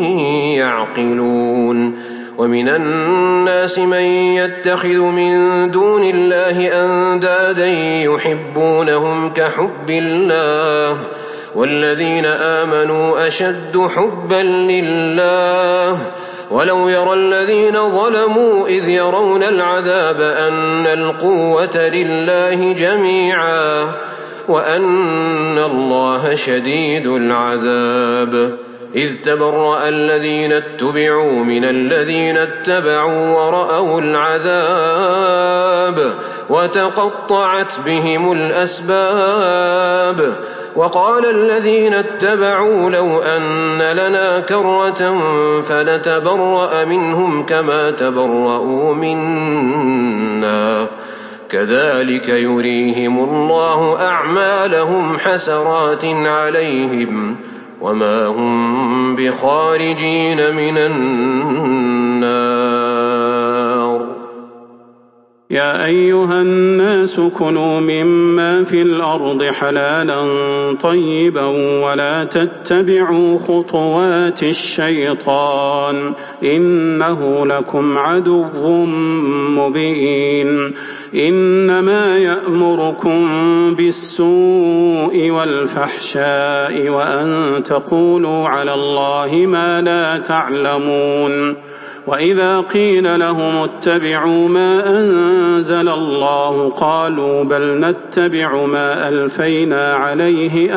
S4: يعقلون ومن الناس من يتخذ من دون الله أندادا يحبونهم كحب الله والذين آمنوا أشد حبا لله ولو يرى الذين ظلموا إذ يرون العذاب أن القوة لله جميعا وأن الله شديد العذاب إذ تبرأ الذين اتبعوا من الذين اتبعوا ورأوا العذاب وتقطعت بهم الأسباب وقال الذين اتبعوا لو أن لنا كرة فنتبرأ منهم كما تبرؤوا منا كذلك يريهم الله أعمالهم حسرات عليهم وما هم بخارجين من النار.
S5: يا أيها الناس كلوا مما في الأرض حلالا طيبا ولا تتبعوا خطوات الشيطان إنه لكم عدو مبين. إنما يأمركم بالسوء والفحشاء وأن تقولوا على الله ما لا تعلمون. وإذا قيل لهم اتبعوا ما أنزل الله قالوا بل نتبع ما ألفينا عليه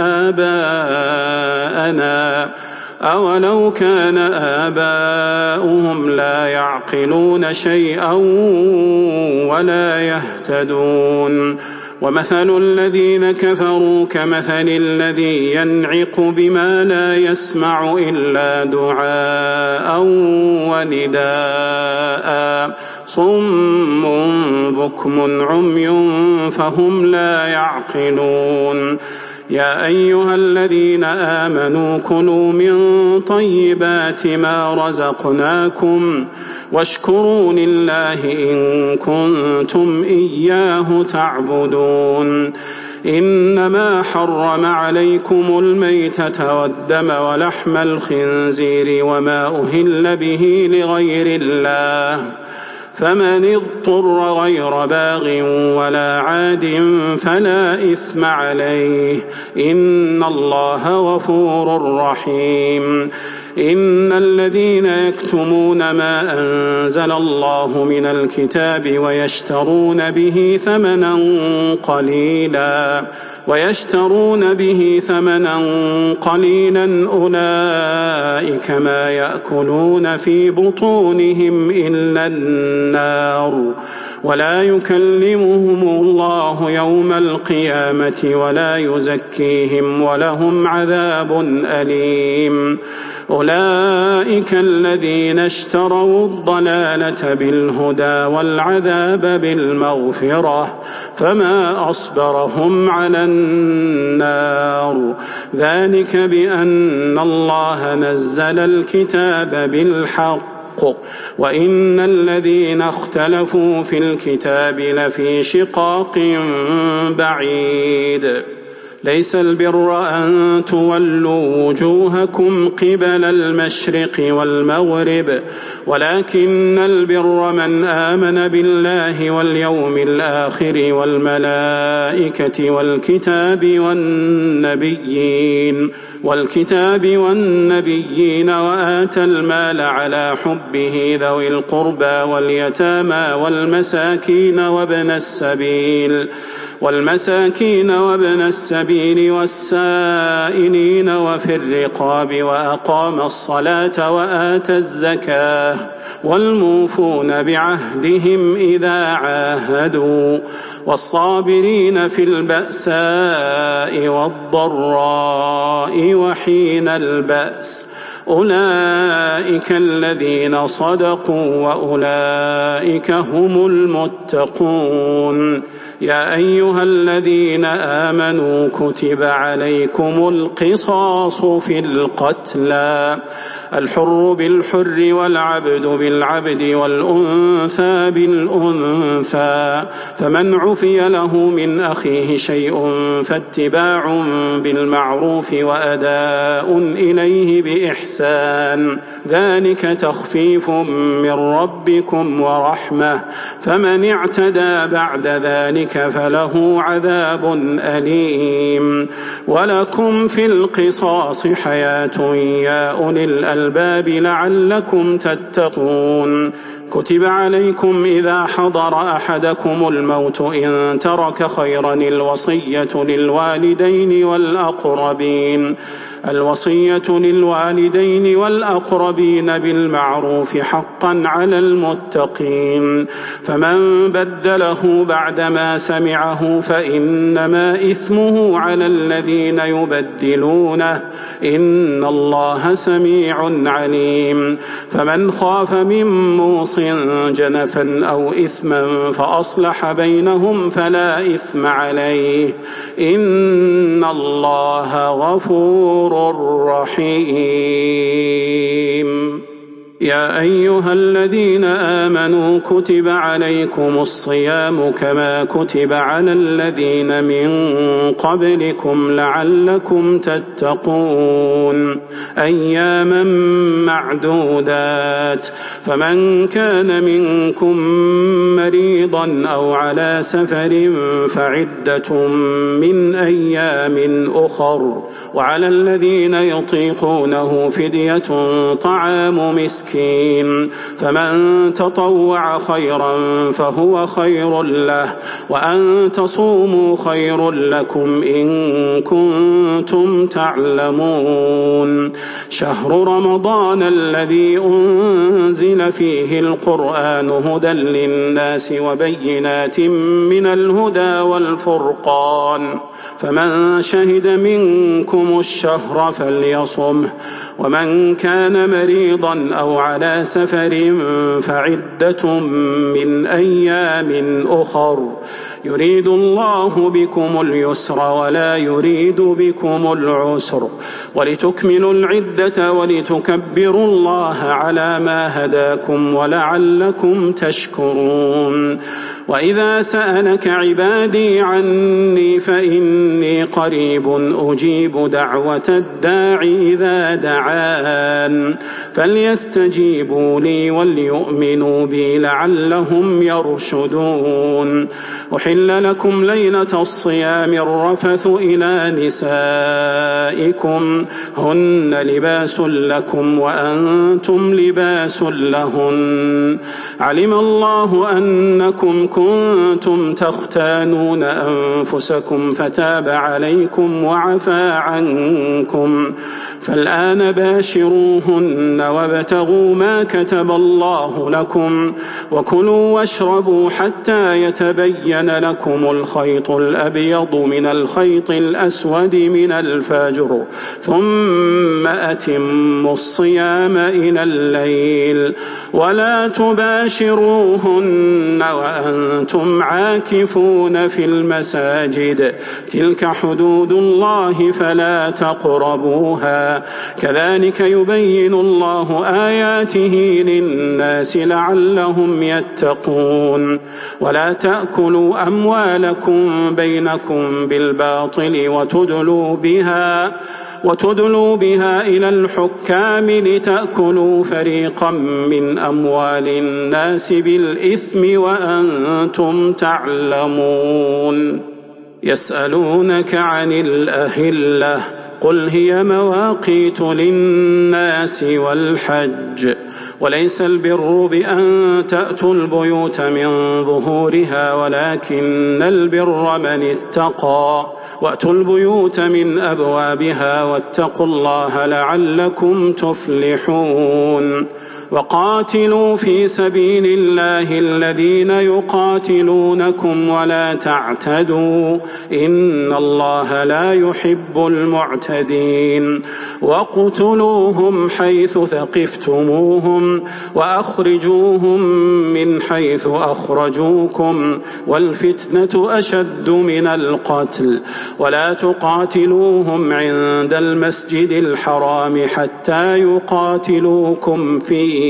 S5: آباءنا أولو كان آباؤهم لا يعقلون شيئا ولا يهتدون. ومثل الذين كفروا كمثل الذي ينعق بما لا يسمع إلا دعاء ونداء صم بكم عمي فهم لا يعقلون. يا أيها الذين آمنوا كلوا من طيبات ما رزقناكم واشكروا لله إن كنتم إياه تعبدون. إنما حرم عليكم الميتة والدم ولحم الخنزير وما أهل به لغير الله فمن اضطر غير باغ ولا عاد فلا إثم عليه إن الله غفور رحيم. إن الذين يكتمون ما أنزل الله من الكتاب ويشترون به ثمنا قليلا ويشترون به ثمنا قليلا أولئك ما يأكلون في بطونهم إلا النار ولا يكلمهم الله يوم القيامة ولا يزكيهم ولهم عذاب أليم. أولئك الذين اشتروا الضلالة بالهدى والعذاب بالمغفرة فما أصبرهم على النار ذلك بأن الله نزل الكتاب بالحق وإن الذين اختلفوا في الكتاب لفي شقاق بعيد. ليس البر أن تولوا وجوهكم قبل المشرق والمغرب ولكن البر من آمن بالله واليوم الآخر والملائكة والكتاب والنبيين والكتاب والنبيين وآتى المال على حبه ذوي القربى واليتامى والمساكين وابن السبيل والمساكين وابن السبيل السبيل والسائلين وفي الرقاب وأقام الصلاة وآتى الزكاة والموفون بعهدهم إذا عاهدوا والصابرين في البأساء والضراء وحين البأس أولئك الذين صدقوا وأولئك هم المتقون. يا أيها الذين آمنوا كتب عليكم القصاص في القتلى الحر بالحر والعبد بالعبد والأنثى بالأنثى فمن عفي له من أخيه شيء فاتباع بالمعروف وأداء إليه بإحسان ذلك تخفيف من ربكم ورحمة فمن اعتدى بعد ذلك فله عذاب أليم. ولكم في القصاص حياة يا أولي الألباب لعلكم تتقون. كتب عليكم إذا حضر أحدكم الموت إن ترك خيرا الوصية للوالدين والأقربين الوصية للوالدين والأقربين بالمعروف حقا على المتقين فمن بدله بعدما سمعه فإنما إثمه على الذين يبدلونه إن الله سميع عليم. فمن خاف من موص جنفا أو إثما فأصلح بينهم فلا إثم عليه إن الله غفور رحيم. يا أيها الذين آمنوا كتب عليكم الصيام كما كتب على الذين من قبلكم لعلكم تتقون أياما معدودات فمن كان منكم مريضا أو على سفر فعدة من أيام أخر وعلى الذين يطيقونه فدية طعام مسكين فمن تطوع خيرا فهو خير له وأن تصوموا خير لكم إن كنتم تعلمون. شهر رمضان الذي أنزل فيه القرآن هدى للناس وبينات من الهدى والفرقان فمن شهد منكم الشهر فليصمه ومن كان مريضا أو على سفر فعدة من أيام أخر يريد الله بكم اليسر ولا يريد بكم العسر ولتكملوا العدة ولتكبروا الله على ما هداكم ولعلكم تشكرون. وإذا سألك عبادي عني فإني قريب أجيب دعوة الداع إذا دعان فليستجيبوا لي وليؤمنوا بي لعلهم يرشدون. أحل لكم ليلة الصيام الرفث إلى نسائكم هن لباس لكم وأنتم لباس لهن علم الله أنكم كنتم تختانون أنفسكم فتاب عليكم وعفى عنكم فالآن باشروهن وابتغوا ما كتب الله لكم وكلوا واشربوا حتى يتبين لكم الخيط الأبيض من الخيط الأسود من الفجر ثم أتموا الصيام إلى الليل ولا تباشروهن وأنتم عاكفون في المساجد تلك حدود الله فلا تقربوها كذلك يبين الله آياته للناس لعلهم يتقون. ولا تأكلوا أموالكم بينكم بالباطل وتدلوا بها وتدلوا بها إلى الحكام لتأكلوا فريقا من أموال الناس بالإثم وأنتم تعلمون. يسألونك عن الأهلة قل هي مواقيت للناس والحج وليس البر بأن تأتوا البيوت من ظهورها ولكن البر من اتقى وأتوا البيوت من أبوابها واتقوا الله لعلكم تفلحون وقاتلوا في سبيل الله الذين يقاتلونكم ولا تعتدوا إن الله لا يحب المعتدين واقتلوهم حيث ثقفتموهم وأخرجوهم من حيث أخرجوكم والفتنة أشد من القتل ولا تقاتلوهم عند المسجد الحرام حتى يقاتلوكم فيه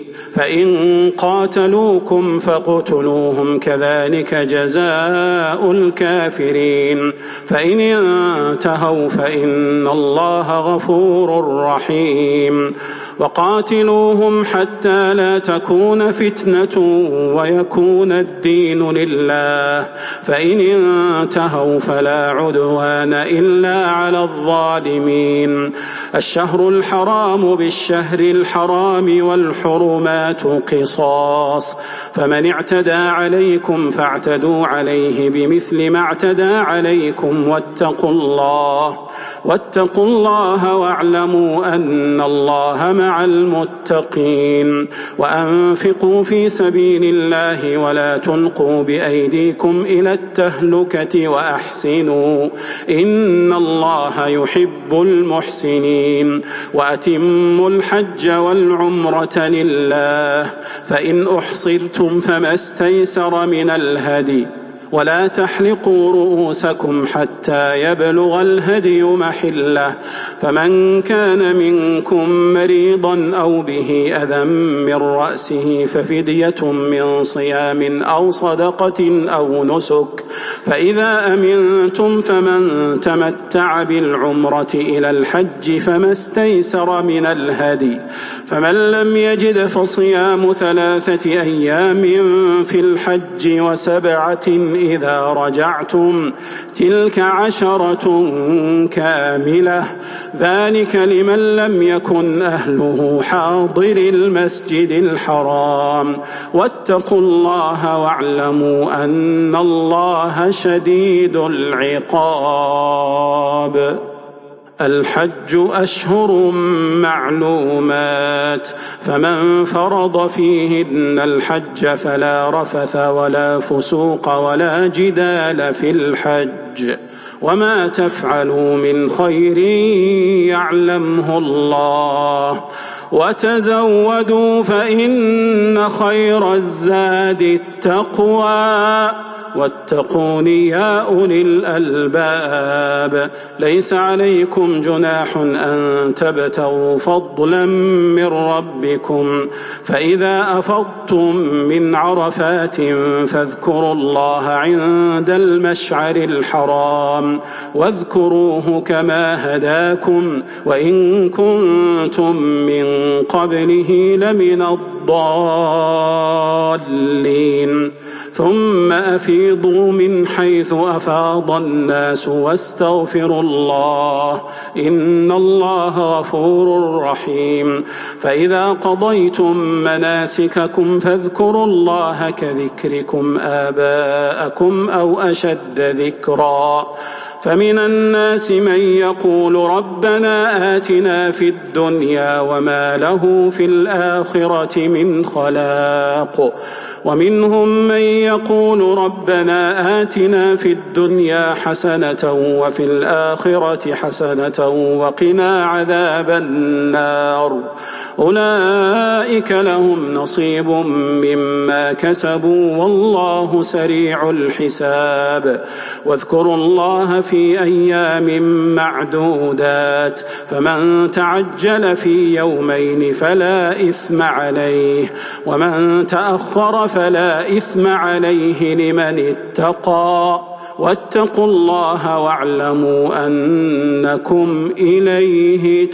S5: فإن قاتلوكم فاقتلوهم كذلك جزاء الكافرين فإن انتهوا فإن الله غفور رحيم وقاتلوهم حتى لا تكون فتنة ويكون الدين لله فإن انتهوا فلا عدوان إلا على الظالمين الشهر الحرام بالشهر الحرام والحرمات قصاص فمن اعتدى عليكم فاعتدوا عليه بمثل ما اعتدى عليكم واتقوا الله واتقوا الله واعلموا أن الله مع المتقين وأنفقوا في سبيل الله ولا تلقوا بأيديكم إلى التهلكة وأحسنوا إن الله يحب المحسنين وأتموا الحج والعمرة لله فإن أحصرتم فما استيسر من الهدي ولا تحلقوا رؤوسكم حتى يبلغ الهدي محله فمن كان منكم مريضا أو به أذى من رأسه ففدية من صيام أو صدقة أو نسك فإذا أمنتم فمن تمتع بالعمرة إلى الحج فما استيسر من الهدي فمن لم يجد فصيام ثلاثة أيام في الحج وسبعة إذا رجعتم تلك عشرة كاملة ذلك لمن لم يكن أهله حاضر المسجد الحرام واتقوا الله واعلموا أن الله شديد العقاب الحج أشهر معلومات فمن فرض فيهن الحج فلا رفث ولا فسوق ولا جدال في الحج وما تفعلوا من خير يعلمه الله وتزودوا فإن خير الزاد التقوى واتقون يا أولي الألباب ليس عليكم جناح أن تبتغوا فضلا من ربكم فإذا أفضتم من عرفات فاذكروا الله عند المشعر الحرام واذكروه كما هداكم وإن كنتم من قبله لمن الضالين ثم أفيضوا من حيث أفاض الناس واستغفروا الله إن الله غفور رحيم فإذا قضيتم مناسككم فاذكروا الله كذكركم آباءكم أو أشد ذكرا فمن الناس من يقول ربنا آتنا في الدنيا وما له في الآخرة من خلاق ومنهم من يقول ربنا آتنا في الدنيا حسنة وفي الآخرة حسنة وقنا عذاب النار أولئك لهم نصيب مما كسبوا والله سريع الحساب واذكروا الله في أيام معدودات فمن تعجل في يومين فلا إثم عليه ومن تأخر فلا إثم عليه لمن اتقى واتقوا الله واعلموا أنكم إليه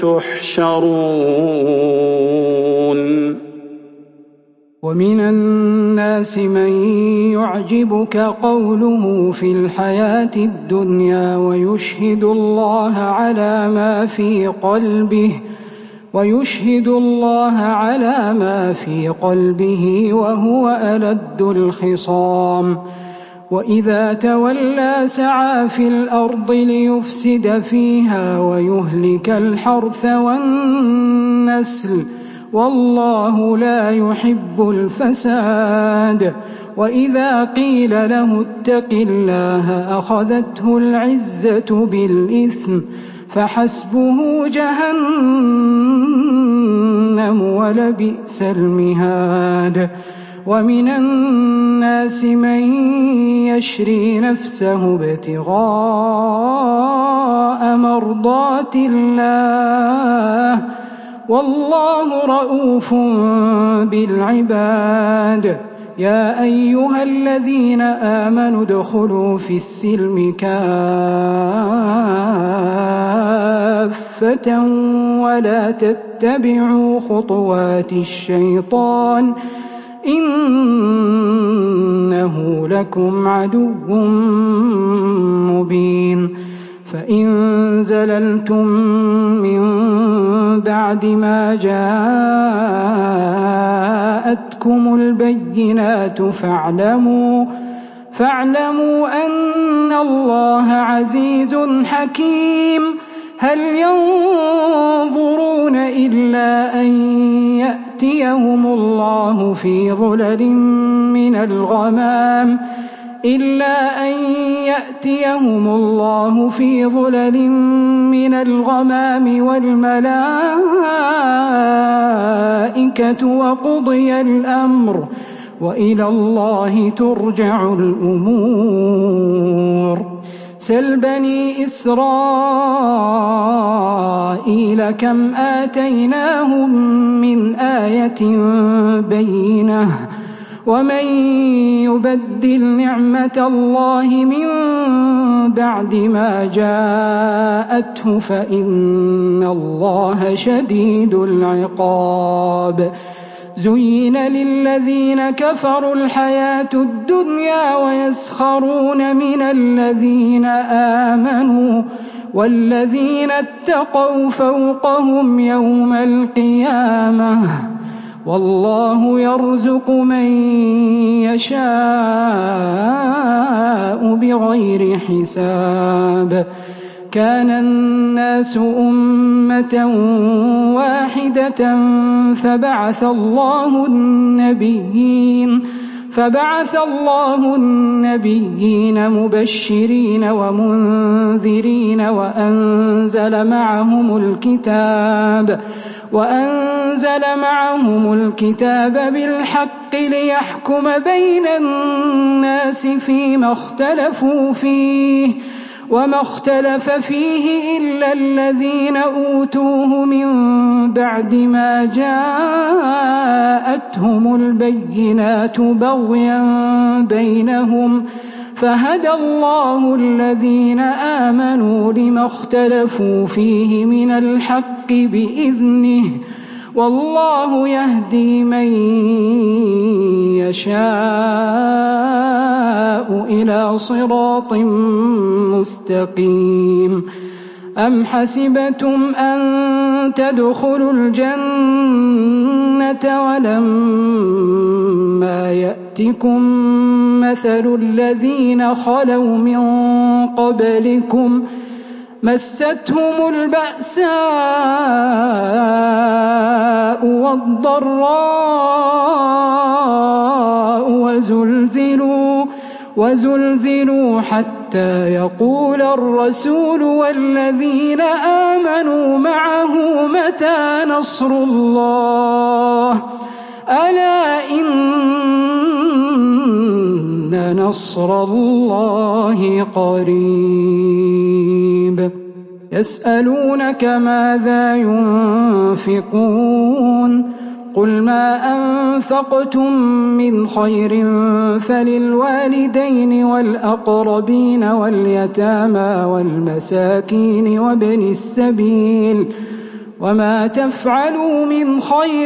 S5: تحشرون
S6: ومن الناس من يعجبك قوله في الحياة الدنيا ويشهد الله على ما في قلبه ويشهد الله على ما في قلبه وهو ألد الخصام وإذا تولى سعى في الأرض ليفسد فيها ويهلك الحرث والنسل والله لا يحب الفساد وإذا قيل له اتق الله أخذته العزة بالإثم فحسبه جهنم ولبئس المهاد ومن الناس من يشري نفسه ابتغاء مرضات الله والله رؤوف بالعباد يا أيها الذين آمنوا ادخلوا في السلم كافة ولا تتبعوا خطوات الشيطان إنه لكم عدو مبين فإن زللتم من بعد ما جاءتكم البينات فاعلموا فاعلموا أن الله عزيز حكيم هل ينظرون إلا أن يأتيهم الله في ظلل من الغمام إلا أن يأتيهم الله في ظلل من الغمام والملائكة وقضي الأمر وإلى الله ترجع الأمور سل بني إسرائيل كم آتيناهم من آية بينة ومن يبدل نعمة الله من بعد ما جاءته فإن الله شديد العقاب زين للذين كفروا الحياة الدنيا ويسخرون من الذين آمنوا والذين اتقوا فوقهم يوم القيامة والله يرزق من يشاء بغير حساب كان الناس أمة واحدة فبعث الله النبيين فبعث الله النبيين مبشرين ومنذرين وأنزل معهم الكتاب وأنزل معهم الكتاب بالحق ليحكم بين الناس فيما اختلفوا فيه وما اختلف فيه إلا الذين أوتوه من بعد ما جاءتهم البينات بغيا بينهم فهدى الله الذين آمنوا لما اختلفوا فيه من الحق بإذنه والله يهدي من يشاء إلى صراط مستقيم أم حسبتم أن تدخلوا الجنة ولما يأتكم مثل الذين خلوا من قبلكم مستهم البأساء والضراء وزلزلوا وزلزلوا حتى يقول الرسول والذين آمنوا معه متى نصر الله ألا إن نصر الله قريب يسألونك ماذا ينفقون قل ما أنفقتم من خير فللوالدين والأقربين واليتامى والمساكين وابن السبيل وما تفعلوا من خير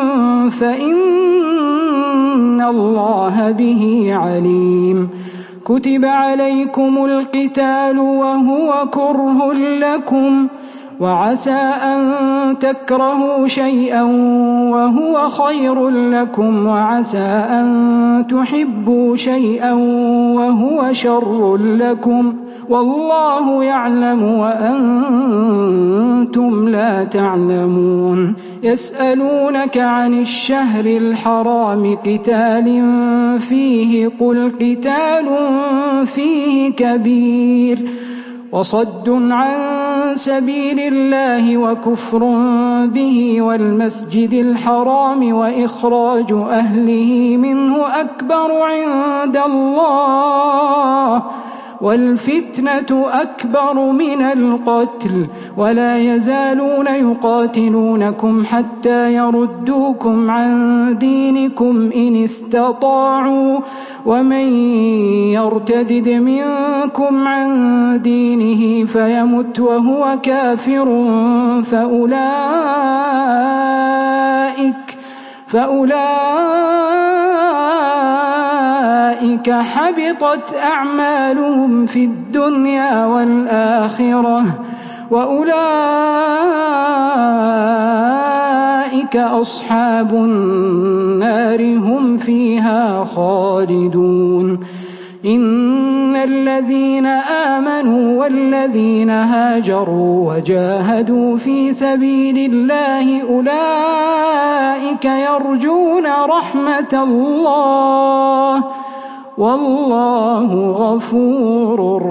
S6: فإن الله به عليم كتب عليكم القتال وهو كره لكم وعسى أن تكرهوا شيئا وهو خير لكم وعسى أن تحبوا شيئا وهو شر لكم والله يعلم وأنتم لا تعلمون يسألونك عن الشهر الحرام قتال فيه قل قتال فيه كبير وصد عن سبيل الله وكفر به والمسجد الحرام وإخراج أهله منه أكبر عند الله والفتنة أكبر من القتل ولا يزالون يقاتلونكم حتى يردوكم عن دينكم إن استطاعوا ومن يرتدد منكم عن دينه فيمت وهو كافر فأولئك فأولئك حبطت أعمالهم في الدنيا والآخرة وأولئك أصحاب النار هم فيها خالدون إن الذين آمنوا والذين هاجروا وجاهدوا في سبيل الله أولئك يرجون رحمة الله والله غفور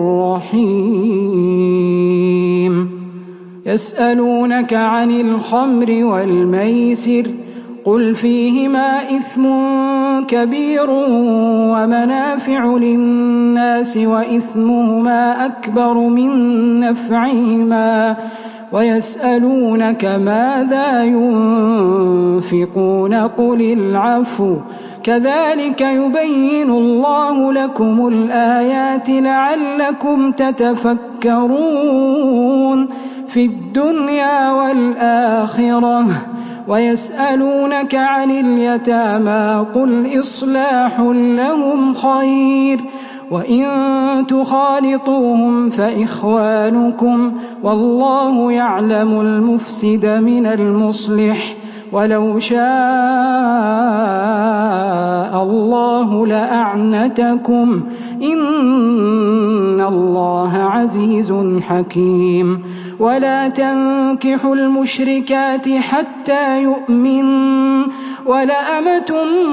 S6: رحيم يسألونك عن الخمر والميسر قل فيهما إثم كبير ومنافع للناس وإثمهما أكبر من نفعهما ويسألونك ماذا ينفقون قل العفو كذلك يبين الله لكم الآيات لعلكم تتفكرون في الدنيا والآخرة ويسألونك عن اليتامى قل إصلاح لهم خير وإن تخالطوهم فإخوانكم والله يعلم المفسد من المصلح ولو شاء الله لأعنتكم إن الله عزيز حكيم ولا تنكحوا المشركات حتى يؤمن ولأمة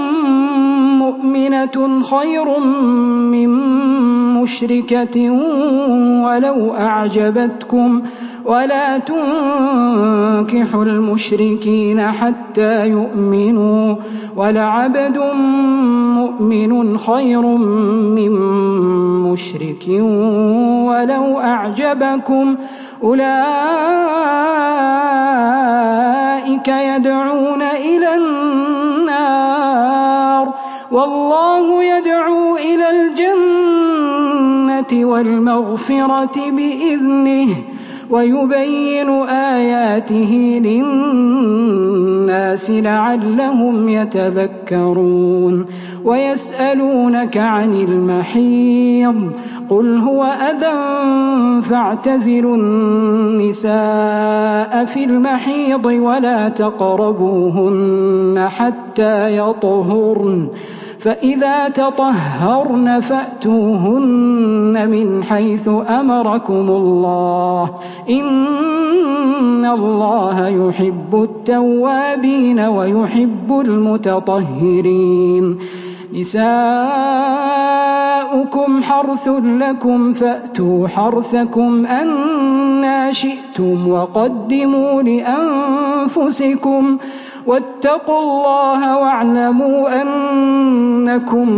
S6: مؤمنة خير من مشركة ولو أعجبتكم ولا تنكحوا المشركين حتى يؤمنوا ولعبد مؤمن خير من مشرك ولو أعجبكم أولئك يدعون إلى النار والله يدعو إلى الجنة والمغفرة بإذنه ويبين آياته للناس لعلهم يتذكرون ويسألونك عن المحيض قل هو أذى فاعتزلوا النساء في المحيض ولا تقربوهن حتى يطهرن فإذا تطهرن فأتوهن من حيث أمركم الله إن الله يحب التوابين ويحب المتطهرين نساؤكم حرث لكم فأتوا حرثكم أنى شئتم وقدموا لأنفسكم واتقوا الله واعلموا أنكم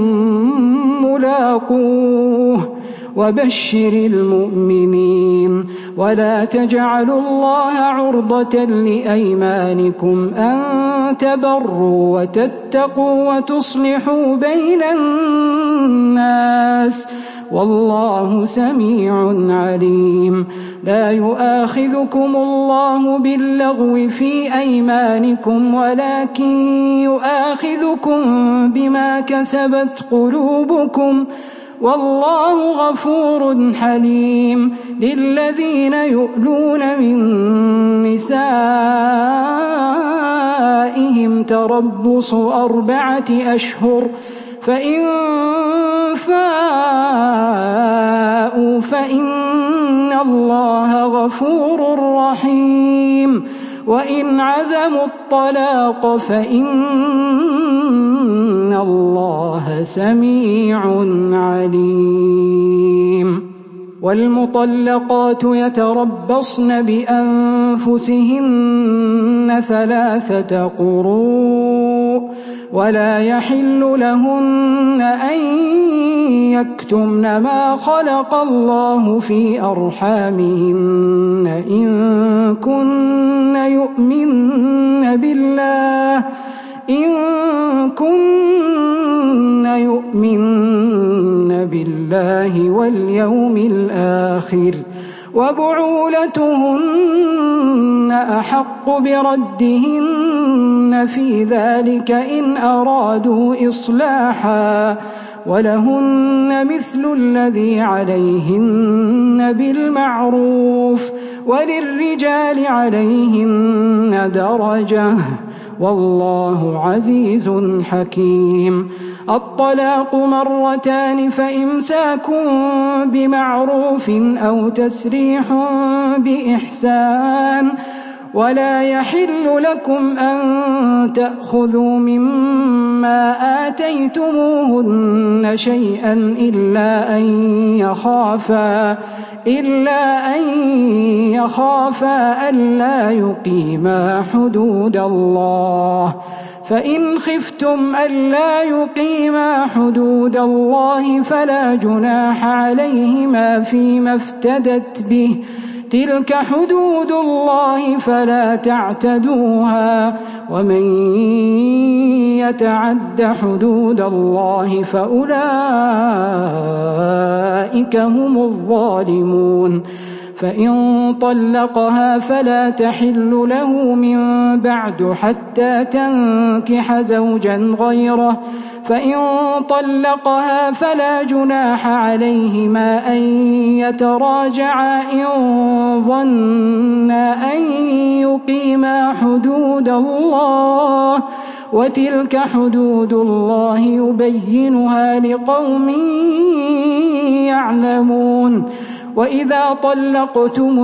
S6: ملاقوه وبشر المؤمنين ولا تجعلوا الله عرضة لأيمانكم أن تبروا وتتقوا وتصلحوا بين الناس والله سميع عليم لا يؤاخذكم الله باللغو في أيمانكم ولكن يؤاخذكم بما كسبت قلوبكم والله غفور حليم. للذين يؤلون من نسائهم تربص أربعة أشهر فإن فاءوا فإن الله غفور رحيم. وإن عزموا الطلاق فإن الله سميع عليم. والمطلقات يتربصن بأنفسهن ثلاثة قروء ولا يحل لهن أن يكتمن ما خلق الله في أرحامهن إن كن يؤمن بالله إن كن يؤمن بالله واليوم الآخر وبعولتهن أحق بردهن في ذلك إن أرادوا إصلاحا ولهن مثل الذي عليهن بالمعروف وللرجال عليهن درجة والله عزيز حكيم. الطلاق مرتان فإمساك بمعروف أو تسريح بإحسان ولا يحل لكم أن تأخذوا مما آتيتموهن شيئا إلا أن يخافا إلا أن يخافا ألا يقيما حدود الله فإن خفتم ألا يقيما حدود الله فلا جناح عليهما فيما افتدت به تلك حدود الله فلا تعتدوها ومن يتعد حدود الله فأولئك هم الظالمون. فإن طلقها فلا تحل له من بعد حتى تنكح زوجا غيره فإن طلقها فلا جناح عليهما أن يتراجعا إن ظنا أن يقيما حدود الله وتلك حدود الله يبينها لقوم يعلمون. وإذا طلقتم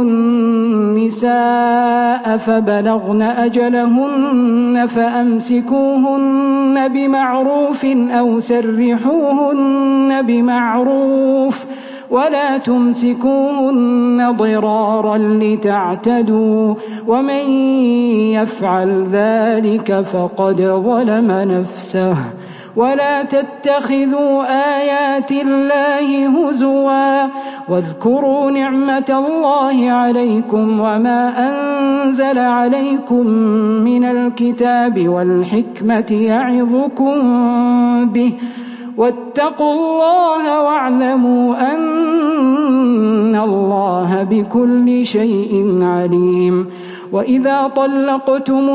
S6: النساء فبلغن أجلهن فأمسكوهن بمعروف أو سرحوهن بمعروف ولا تمسكوهن ضرارا لتعتدوا ومن يفعل ذلك فقد ظلم نفسه. ولا تتخذوا آيات الله هزوا واذكروا نعمة الله عليكم وما أنزل عليكم من الكتاب والحكمة يعظكم به واتقوا الله واعلموا أن الله بكل شيء عليم. وإذا طلقتم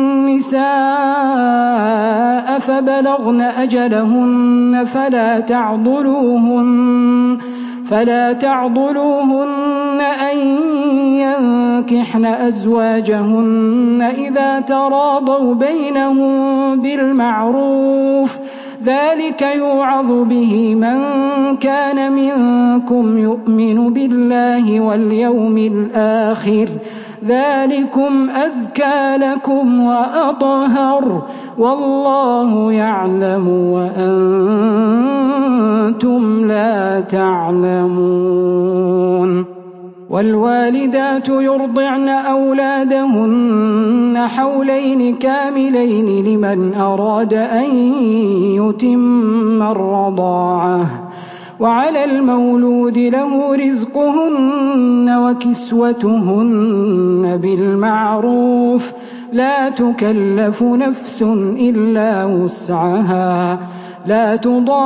S6: النساء فبلغن أجلهن فلا تعضلوهن فلا تعضلوهن أن ينكحن أزواجهن إذا تراضوا بينهم بالمعروف ذلك يوعظ به من كان منكم يؤمن بالله واليوم الآخر ذلكم أزكى لكم وأطهر والله يعلم وأنتم لا تعلمون. والوالدات يرضعن أولادهن حولين كاملين لمن أراد أن يتم الرضاعة وعلى المولود له رزقهن وكسوتهن بالمعروف لا تكلف نفس إلا وسعها لا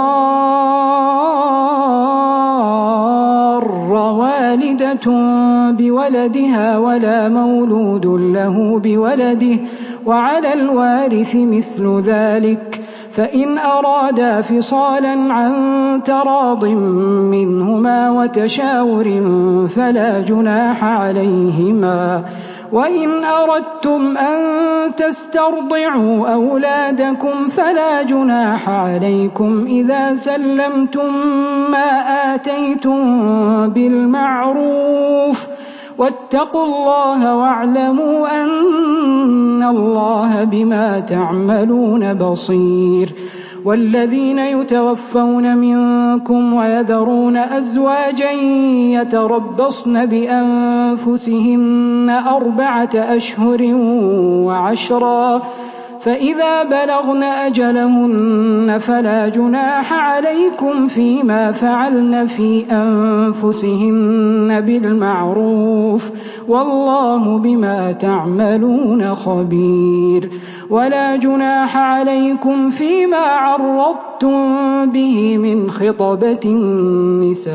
S6: تضار والدة بولدها ولا مولود له بولده وعلى الوارث مثل ذلك فإن أرادا فصالا عن تراض منهما وتشاور فلا جناح عليهما. وإن أردتم أن تسترضعوا أولادكم فلا جناح عليكم إذا سلمتم ما آتيتم بالمعروف، واتقوا الله واعلموا أن الله بما تعملون بصير. والذين يتوفون منكم ويذرون أزواجا يتربصن بأنفسهن أربعة أشهر وعشرا، فإذا بلغن أجلهن فلا جناح عليكم فيما فعلن في أنفسهن بالمعروف، والله بما تعملون خبير. ولا جناح عليكم فيما عرضتم به من خطبة النساء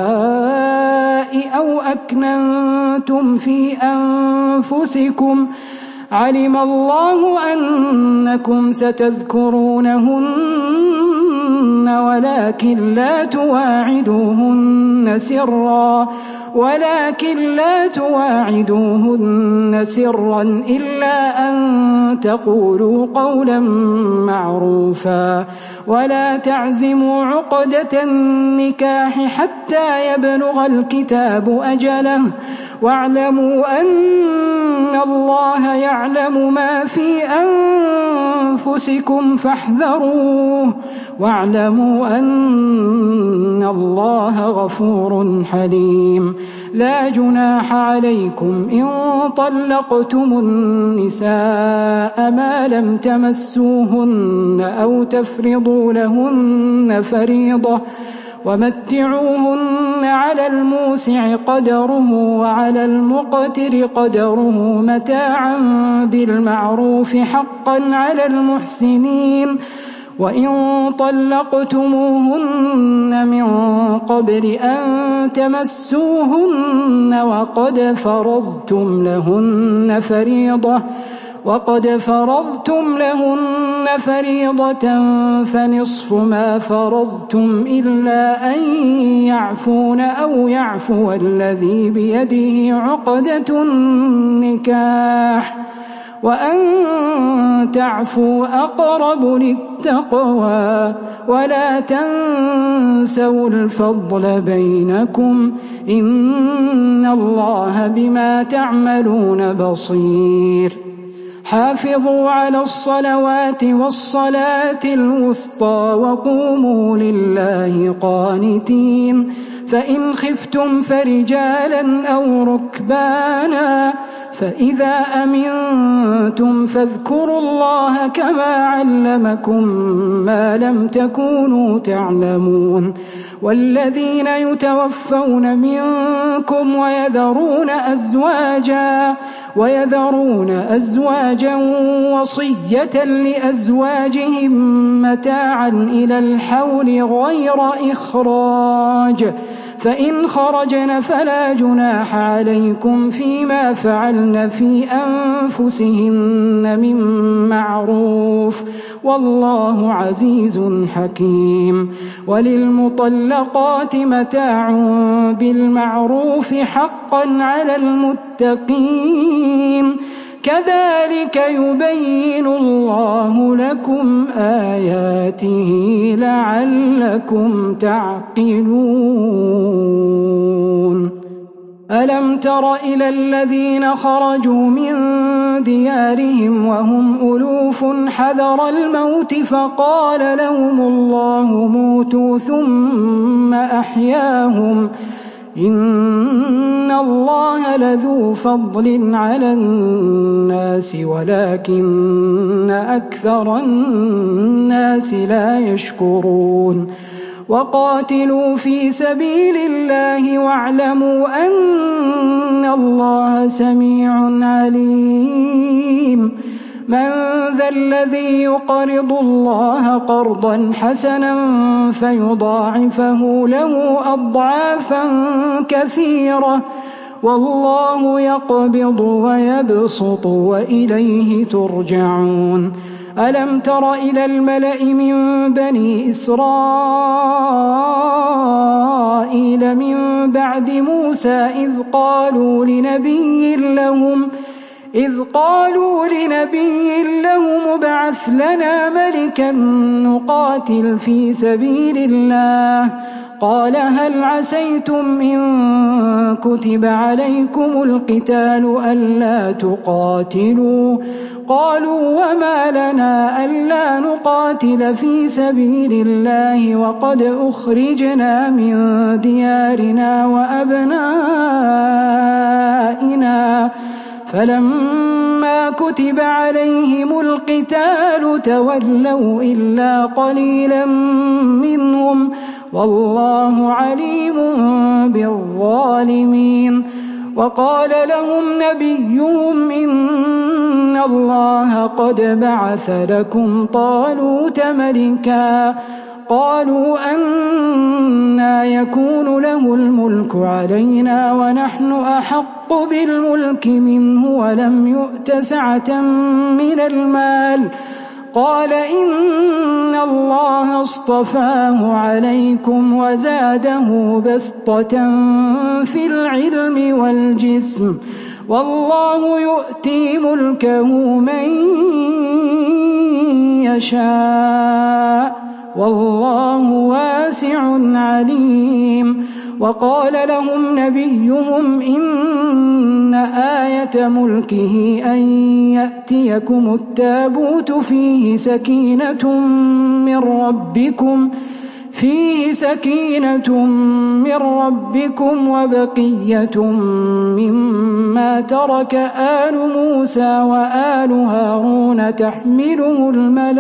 S6: أو أكننتم في أنفسكم، علم الله أنكم ستذكرونهن ولكن لا تواعدوهن سرا ولكن لا تواعدوهن سرا إلا أن تقولوا قولا معروفا. ولا تعزموا عقدة النكاح حتى يبلغ الكتاب أجله، واعلموا أن الله يعلم ما في أنفسكم فاحذروه، واعلموا أن الله غفور حليم. لا جناح عليكم إن طلقتم النساء ما لم تمسوهن أو تفرضوا لهن فريضة، ومتعوهن على الموسع قدره وعلى المقتر قدره متاعا بالمعروف حقا على المحسنين. وإن طلقتموهن من قبل أن تمسوهن وقد فرضتم لهن فريضة وقد فرضتم لهن فريضة فنصف ما فرضتم إلا أن يعفون أو يعفو الذي بيده عقدة النكاح، وأن تعفوا أقرب للتقوى. ولا تنسوا الفضل بينكم، إن الله بما تعملون بصير. حافظوا على الصلوات والصلاة الوسطى وقوموا لله قانتين. فإن خفتم فرجالا أو ركبانا، فإذا أمنتم فاذكروا الله كما علمكم ما لم تكونوا تعلمون. والذين يتوفون منكم ويذرون أزواجا ويذرون أزواجا وصية لأزواجهم متاعا إلى الحول غير إخراج، فإن خرجن فلا جناح عليكم فيما فعلن في أنفسهن من معروف، والله عزيز حكيم. وللمطلقات متاع بالمعروف حقا على المتقين، كذلك يبين الله لكم آياته لعلكم تعقلون. ألم تر إلى الذين خرجوا من ديارهم وهم ألوف حذر الموت فقال لهم الله موتوا ثم أحياهم، إن الله لذو فضل على الناس ولكن أكثر الناس لا يشكرون. وقاتلوا في سبيل الله واعلموا أن الله سميع عليم. من ذا الذي يقرض الله قرضا حسنا فيضاعفه له أضعافا كثيرة، والله يقبض ويبسط وإليه ترجعون. ألم تر إلى الملأ من بني إسرائيل من بعد موسى إذ قالوا لنبي لهم إذ قالوا لنبي لهم ابعث لنا ملكا نقاتل في سبيل الله قال هل عسيتم إن كتب عليكم القتال ألا تقاتلوا قالوا وما لنا ألا نقاتل في سبيل الله وقد أخرجنا من ديارنا وأبنائنا فلما كتب عليهم القتال تولوا إلا قليلا منهم والله عليم بالظالمين وقال لهم نبيهم إن الله قد بعث لكم طالوت ملكا قالوا أنى يكون له الملك علينا ونحن أحق بالملك منه ولم يؤت سعة من المال قال إن الله اصطفاه عليكم وزاده بسطة في العلم والجسم والله يؤتي ملكه من يشاء والله واسع عليم وقال لهم نبيهم إن آية ملكه أن يأتيكم التابوت فيه سكينة من ربكم فيه سكينة من ربكم وبقية مما ترك آل موسى وآل هارون تحمله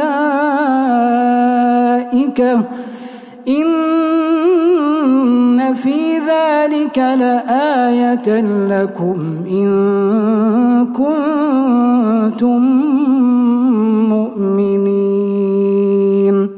S6: الملائكة إن في ذلك لآية لكم إن كنتم مؤمنين.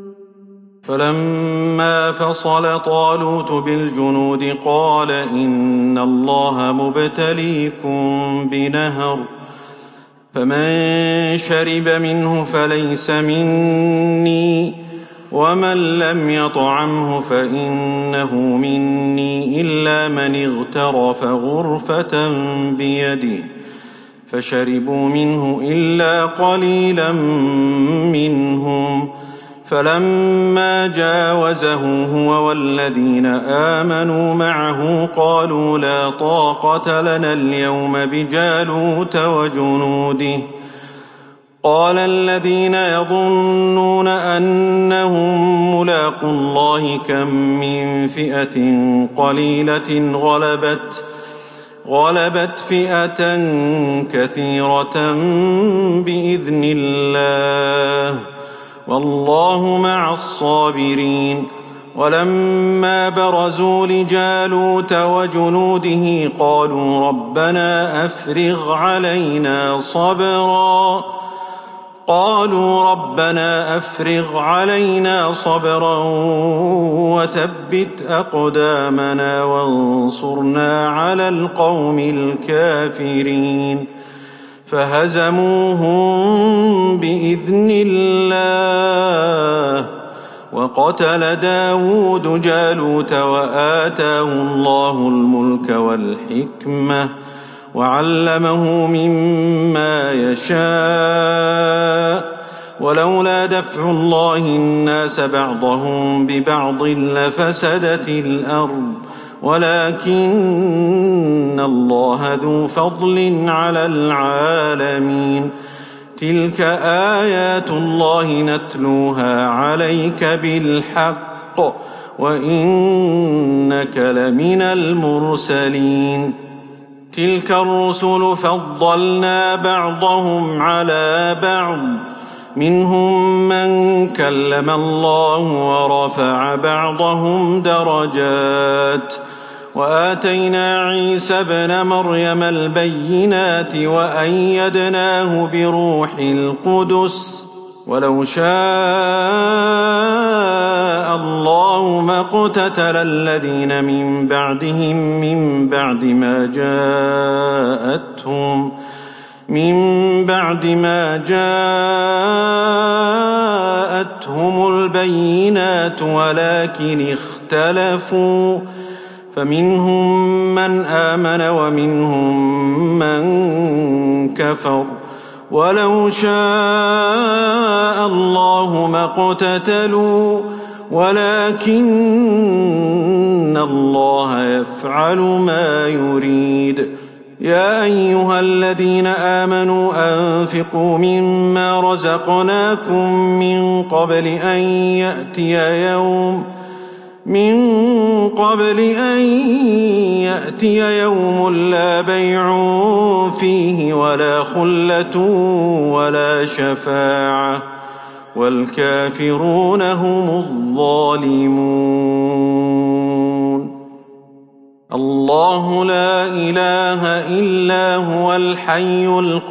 S7: فلما فصل طالوت بالجنود قال إن الله مبتليكم بنهر فمن شرب منه فليس مني ومن لم يطعمه فإنه مني إلا من اغترف غرفة بيده فشربوا منه إلا قليلا منهم فلما جاوزه هو والذين آمنوا معه قالوا لا طاقة لنا اليوم بجالوت وجنوده قال الذين يظنون أنهم ملاقو الله كم من فئة قليلة غلبت غلبت فئة كثيرة بإذن الله والله مع الصابرين. ولما برزوا لجالوت وجنوده قالوا ربنا أفرغ علينا صبرا قالوا ربنا أفرغ علينا صبرا وثبت أقدامنا وانصرنا على القوم الكافرين فهزموهم بإذن الله وقتل داود جالوت وآتاه الله الملك والحكمة وعلمه مما يشاء ولولا دفع الله الناس بعضهم ببعض لفسدت الأرض ولكن الله ذو فضل على العالمين. تلك آيات الله نتلوها عليك بالحق وإنك لمن المرسلين. تلك الرسل فضلنا بعضهم على بعض منهم من كلم الله ورفع بعضهم درجات وآتينا عيسى ابن مريم البينات وأيدناه بروح القدس ولو شاء الله ما اقتتل الذين من بعدهم من بعد ما جاءتهم من بعد ما جاءتهم البينات ولكن اختلفوا فمنهم من آمن ومنهم من كفر ولو شاء الله ما اقتتلوا ولكن الله يفعل ما يريد. يا أيها الذين آمنوا أنفقوا مما رزقناكم من قبل أن يأتي يوم من قبل أن يأتي يوم لا بيع فيه ولا خلة ولا شفاعة والكافرون هم الظالمون. الله لا إله إلا هو الحي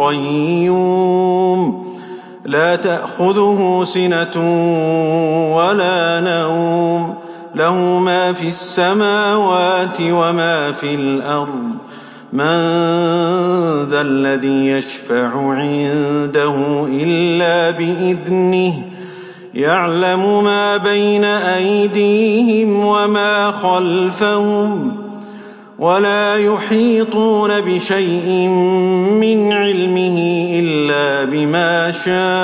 S7: القيوم لا تأخذه سنة ولا نوم له ما في السماوات وما في الأرض من ذا الذي يشفع عنده إلا بإذنه يعلم ما بين أيديهم وما خلفهم ولا يحيطون بشيء من علمه إلا بما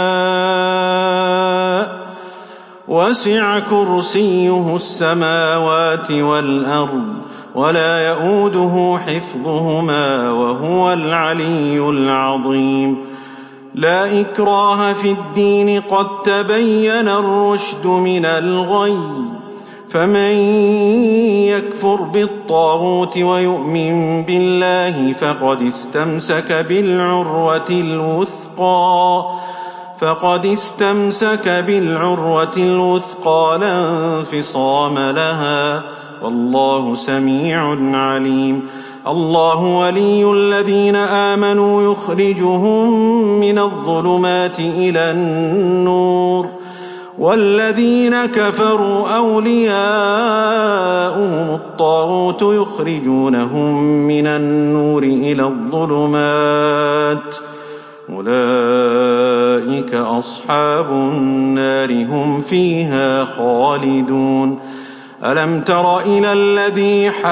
S7: شاء وسع كرسيه السماوات والأرض ولا يؤوده حفظهما وهو العلي العظيم. لا إكراه في الدين قد تبين الرشد من الغي فمن يكفر بالطاغوت ويؤمن بالله فقد استمسك بالعروة الوثقى فقد استمسك بالعروة الوثقى لا انفصام لها والله سميع عليم. الله ولي الذين آمنوا يخرجهم من الظلمات إلى النور والذين كفروا أولياؤهم الطاغوت يخرجونهم من النور إلى الظلمات أولئك أصحاب النار هم فيها خالدون. ألم تر إلى الذي حاج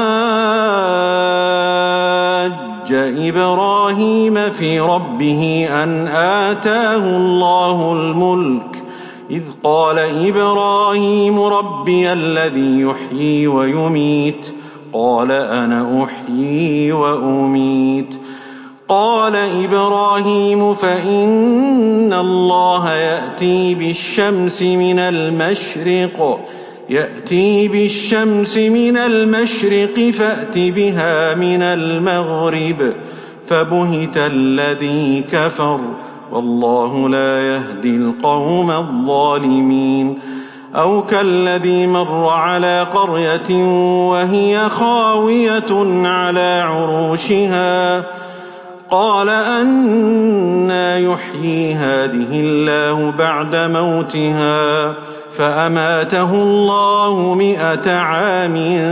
S7: إبراهيم في ربه أن آتاه الله الملك إذ قال إبراهيم ربي الذي يحيي ويميت قال أنا أحيي وأميت قال إبراهيم فإن الله يأتي بالشمس من المشرق يأتي بالشمس من المشرق فأت بها من المغرب فبهت الذي كفر والله لا يهدي القوم الظالمين. أو كالذي مر على قرية وهي خاوية على عروشها قال أنى يحيي هذه الله بعد موتها فأماته الله مئة عام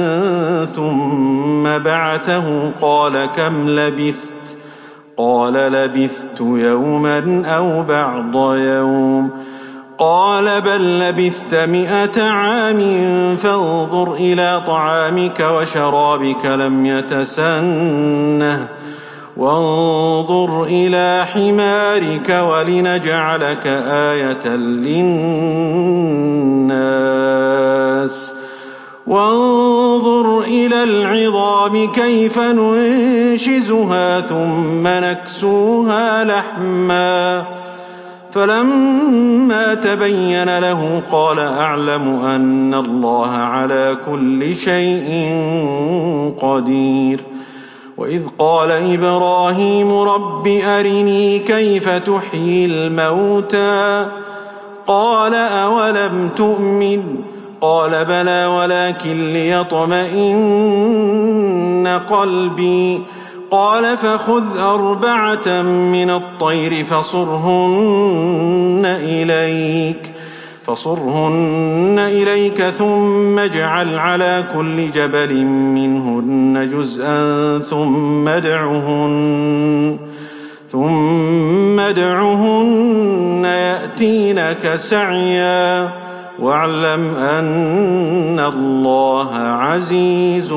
S7: ثم بعثه قال كم لبثت قال لبثت يوما أو بعض يوم قال بل لبثت مئة عام فانظر إلى طعامك وشرابك لم يتسنه وانظر إلى حمارك ولنجعلك آية للناس وانظر إلى العظام كيف ننشزها ثم نكسوها لحما فلما تبين له قال أعلم أن الله على كل شيء قدير. وإذ قال إبراهيم رب أرني كيف تحيي الموتى قال أولم تؤمن قال بلى ولكن ليطمئن قلبي قال فخذ أربعة من الطير فصرهن إليك فصرهن إليك ثم اجعل على كل جبل منهن جزءا ثم ادعهن ثم ادعهن يأتينك سعيا واعلم أن الله عزيز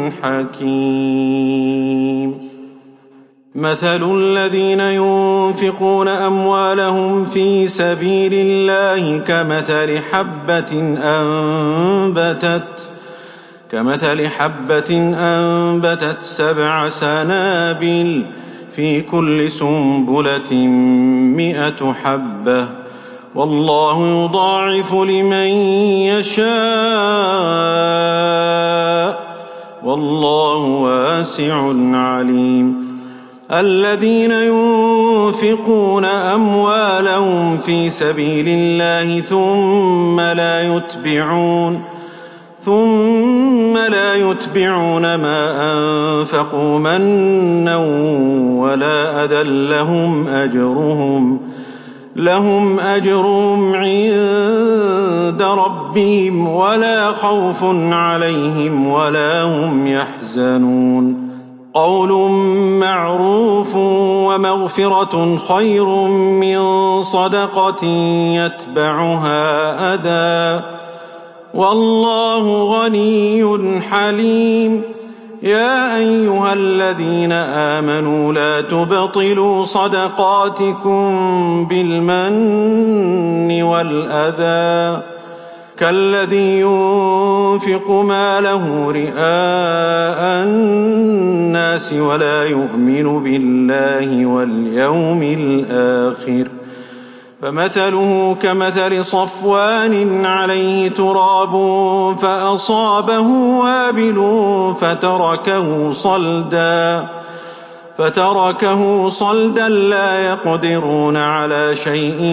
S7: حكيم. مثل الذين ينفقون أموالهم في سبيل الله كمثل حبة أنبتت كمثل حبة أنبتت سبع سنابل في كل سنبلة مئة حبة والله يضاعف لمن يشاء والله واسع عليم. الذين ينفقون أموالهم في سبيل الله ثم لا يتبعون ثم لا يتبعون ما أنفقوا منا ولا أذى لهم أجرهم لهم أجرهم عند ربهم ولا خوف عليهم ولا هم يحزنون. قول معروف ومغفرة خير من صدقة يتبعها أذى والله غني حليم. يا أيها الذين آمنوا لا تبطلوا صدقاتكم بالمن والأذى كالذي ينفق ماله رئاء الناس ولا يؤمن بالله واليوم الآخر فمثله كمثل صفوان عليه تراب فأصابه وابل فتركه صلدا فتركه صلدا لا يقدرون على شيء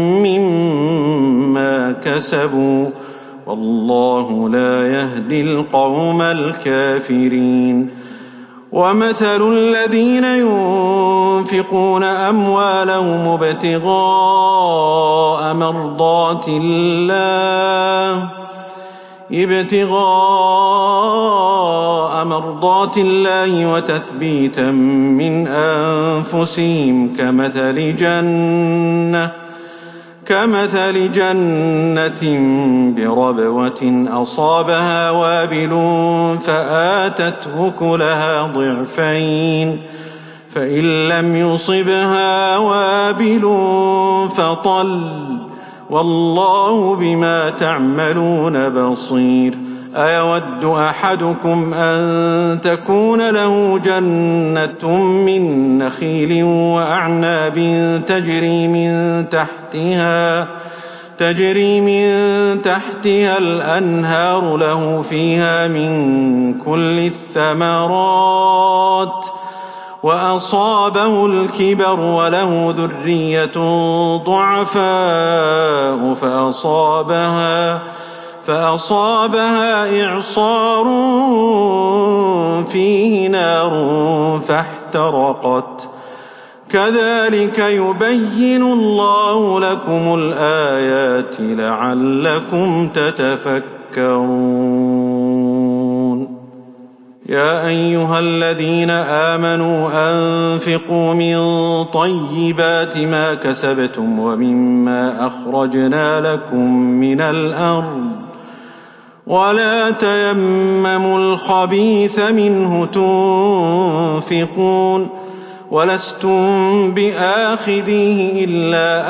S7: مما كسبوا والله لا يهدي القوم الكافرين. ومثل الذين ينفقون أموالهم ابتغاء مرضات الله ابتغاء مرضات الله وتثبيتا من أنفسهم كمثل جنة كمثل جنة بربوة أصابها وابل فآتت أكلها ضعفين فإن لم يصبها وابل فطل والله بما تعملون بصير. أيود أحدكم أن تكون له جنة من نخيل وأعناب تجري من تحتها تجري من تحتها الأنهار له فيها من كل الثمرات وأصابه الكبر وله ذرية ضعفاء فأصابها فأصابها إعصار فيه نار فاحترقت كذلك يبين الله لكم الآيات لعلكم تتفكرون. يا أيها الذين آمنوا أنفقوا من طيبات ما كسبتم ومما أخرجنا لكم من الأرض ولا تيمموا الخبيث منه تنفقون ولستم بآخذيه إلا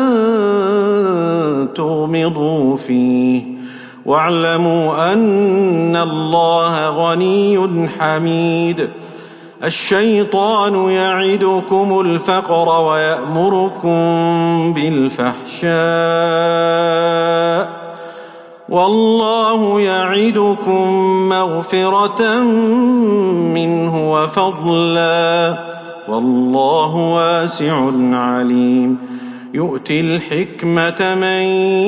S7: أن تغمضوا فيه واعلموا أن الله غني حميد. الشيطان يعدكم الفقر ويأمركم بالفحشاء والله يعدكم مغفرة منه وفضلا والله واسع عليم. يؤتي الحكمة من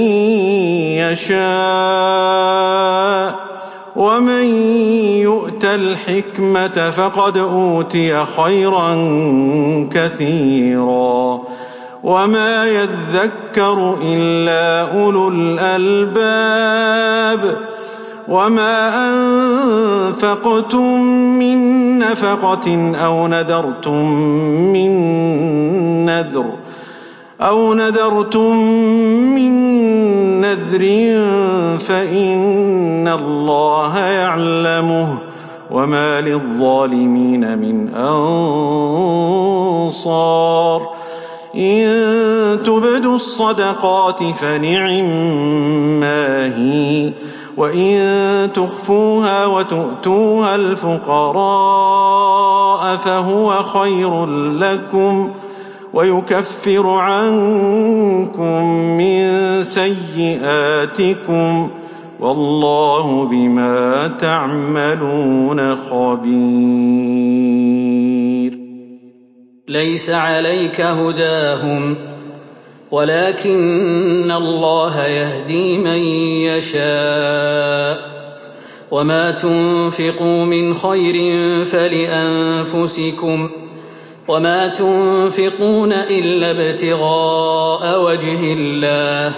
S7: يشاء ومن يؤت الحكمة فقد أوتي خيرا كثيرا وما يذكر إلا أولو الألباب وما أنفقتم من نفقة أو نذرتم من نذر أو نذرتم من نذر فإن الله يعلمه وما للظالمين من أنصار إن تبدوا الصدقات فنعما هي وإن تخفوها وتؤتوها الفقراء فهو خير لكم ويكفر عنكم من سيئاتكم والله بما تعملون خبير.
S8: ليس عليك هداهم ولكن الله يهدي من يشاء وما تنفقوا من خير فلأنفسكم وما تنفقون إلا ابتغاء وجه الله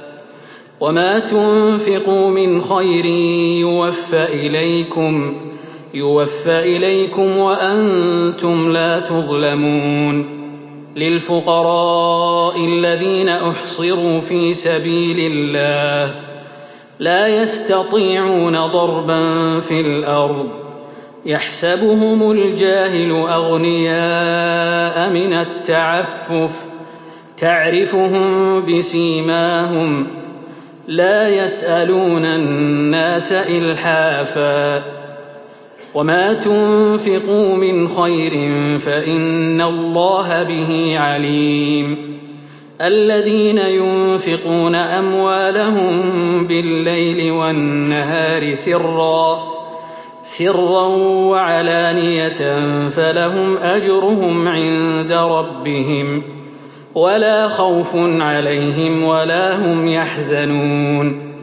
S8: وما تنفقوا من خير يوفى إليكم يوفى إليكم وأنتم لا تظلمون. للفقراء الذين أحصروا في سبيل الله لا يستطيعون ضربا في الأرض يحسبهم الجاهل أغنياء من التعفف تعرفهم بسيماهم لا يسألون الناس إلحافا وما تنفقوا من خير فإن الله به عليم. الذين ينفقون أموالهم بالليل والنهار سرا سرا وعلانية فلهم أجرهم عند ربهم ولا خوف عليهم ولا هم يحزنون.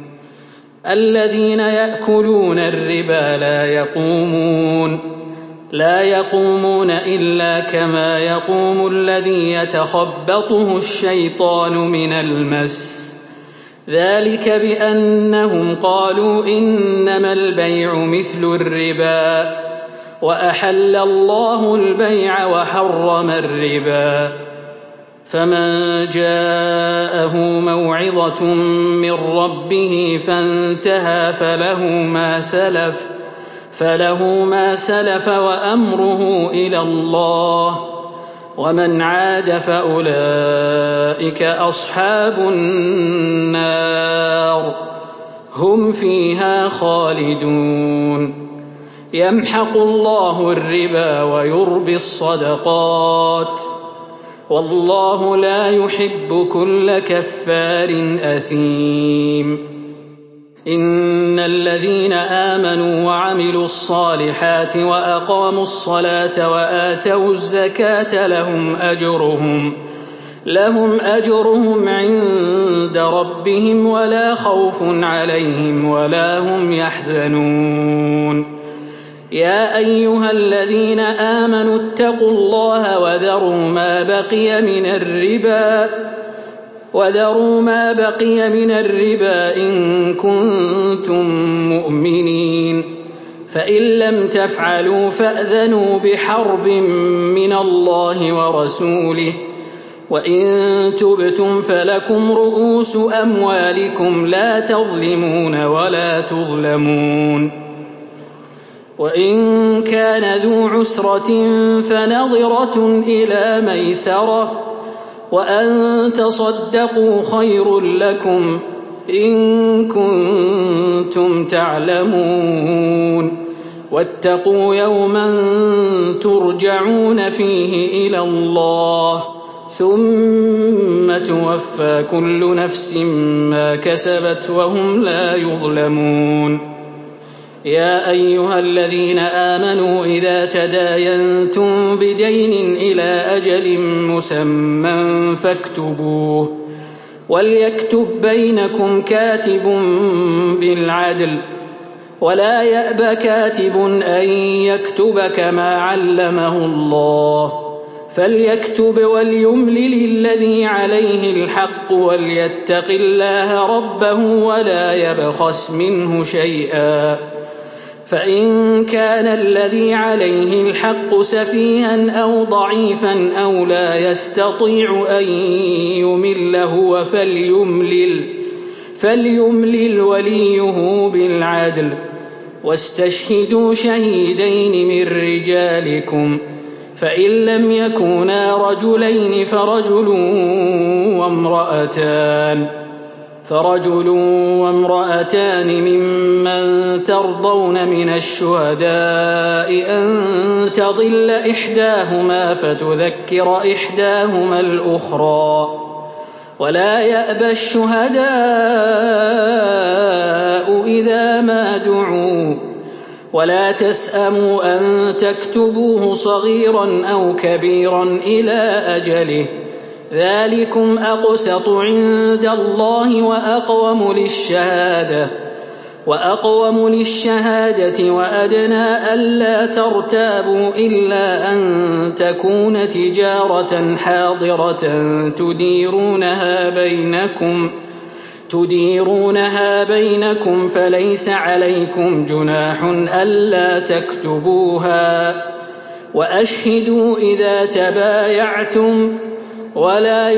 S8: الذين يأكلون الربا لا يقومون لا يقومون إلا كما يقوم الذي يتخبطه الشيطان من المس ذلك بأنهم قالوا إنما البيع مثل الربا وأحل الله البيع وحرم الربا. فمن جاءه موعظة من ربه فانتهى فله ما سلف فله ما سلف وأمره إلى الله ومن عاد فأولئك أصحاب النار هم فيها خالدون. يمحق الله الربا ويربي الصدقات والله لا يحب كل كفار أثيم. إن الذين آمنوا وعملوا الصالحات وأقاموا الصلاة وآتوا الزكاة لهم أجرهم لهم أجرهم عند ربهم ولا خوف عليهم ولا هم يحزنون. يا أيها الذين آمنوا اتقوا الله وذروا ما بقي من الربا وذروا ما بقي من الربا إن كنتم مؤمنين فإن لم تفعلوا فأذنوا بحرب من الله ورسوله وإن تبتم فلكم رؤوس أموالكم لا تظلمون ولا تظلمون. وإن كان ذو عسرة فنظرة إلى ميسرة وأن تصدقوا خير لكم إن كنتم تعلمون. واتقوا يوما ترجعون فيه إلى الله ثم توفى كل نفس ما كسبت وهم لا يظلمون. يا أيها الذين آمنوا إذا تداينتم بدين إلى أجل مسمى فاكتبوه وليكتب بينكم كاتب بالعدل ولا يأب كاتب أن يكتب كما علمه الله فليكتب وليملل الذي عليه الحق وليتق الله ربه ولا يبخس منه شيئا فإن كان الذي عليه الحق سفيها أو ضعيفا أو لا يستطيع أن يمل هو فليملل, فليملل وليه بالعدل واستشهدوا شهيدين من رجالكم فإن لم يكونا رجلين فرجل وامرأتان فرجل وامرأتان ممن ترضون من الشهداء أن تضل إحداهما فتذكر إحداهما الأخرى ولا يأبى الشهداء إذا ما دعوا ولا تسأموا أن تكتبوه صغيرا أو كبيرا إلى أجله ذلكم أقسط عند الله وأقوم للشهادة وأقوم للشهادة وأدنى ألا ترتابوا إلا أن تكون تجارة حاضرة تديرونها بينكم تديرونها بينكم فليس عليكم جناح ألا تكتبوها وأشهدوا إذا تبايعتم ولا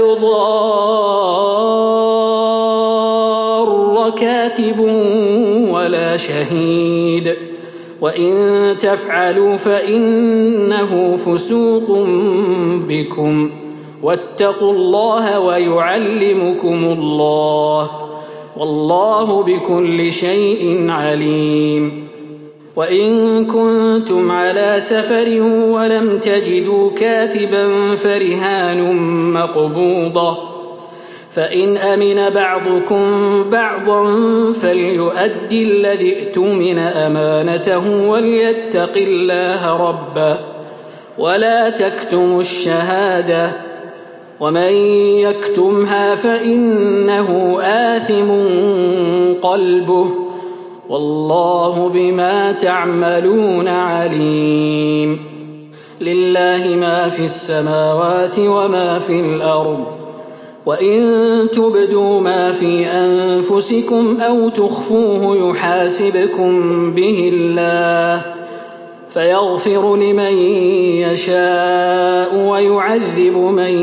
S8: يضار كاتب ولا شهيد وإن تفعلوا فإنه فسوق بكم واتقوا الله ويعلمكم الله والله بكل شيء عليم وإن كنتم على سفر ولم تجدوا كاتبا فرهان مقبوضة فإن أمن بعضكم بعضا فليؤدي الذي ائتمن أمانته وليتق الله ربه ولا تكتموا الشهادة ومن يكتمها فإنه آثم قلبه والله بما تعملون عليم لله ما في السماوات وما في الأرض وإن تبدوا ما في أنفسكم أو تخفوه يحاسبكم به الله فيغفر لمن يشاء ويعذب من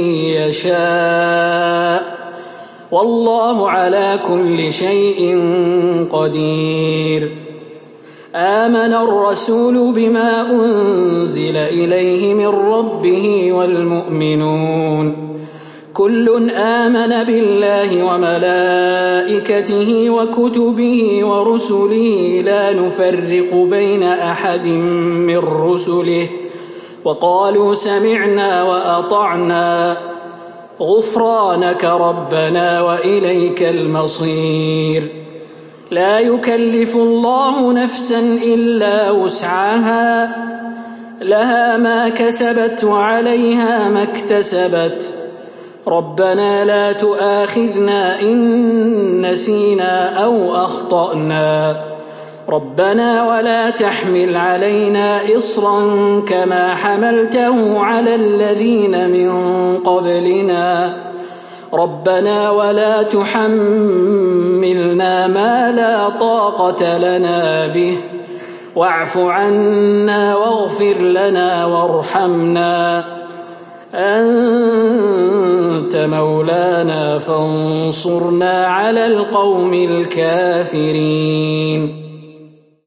S8: يشاء والله على كل شيء قدير آمن الرسول بما أنزل إليه من ربه والمؤمنون كل آمن بالله وملائكته وكتبه ورسله لا نفرق بين أحد من رسله وقالوا سمعنا وأطعنا غفرانك ربنا وإليك المصير لا يكلف الله نفسا إلا وسعها لها ما كسبت وعليها ما اكتسبت ربنا لا تؤاخذنا إن نسينا أو أخطأنا ربنا ولا تحمل علينا إصرا كما حملته على الذين من قبلنا ربنا ولا تحملنا ما لا طاقة لنا به واعف عنا واغفر لنا وارحمنا أنت مولانا فانصرنا على القوم الكافرين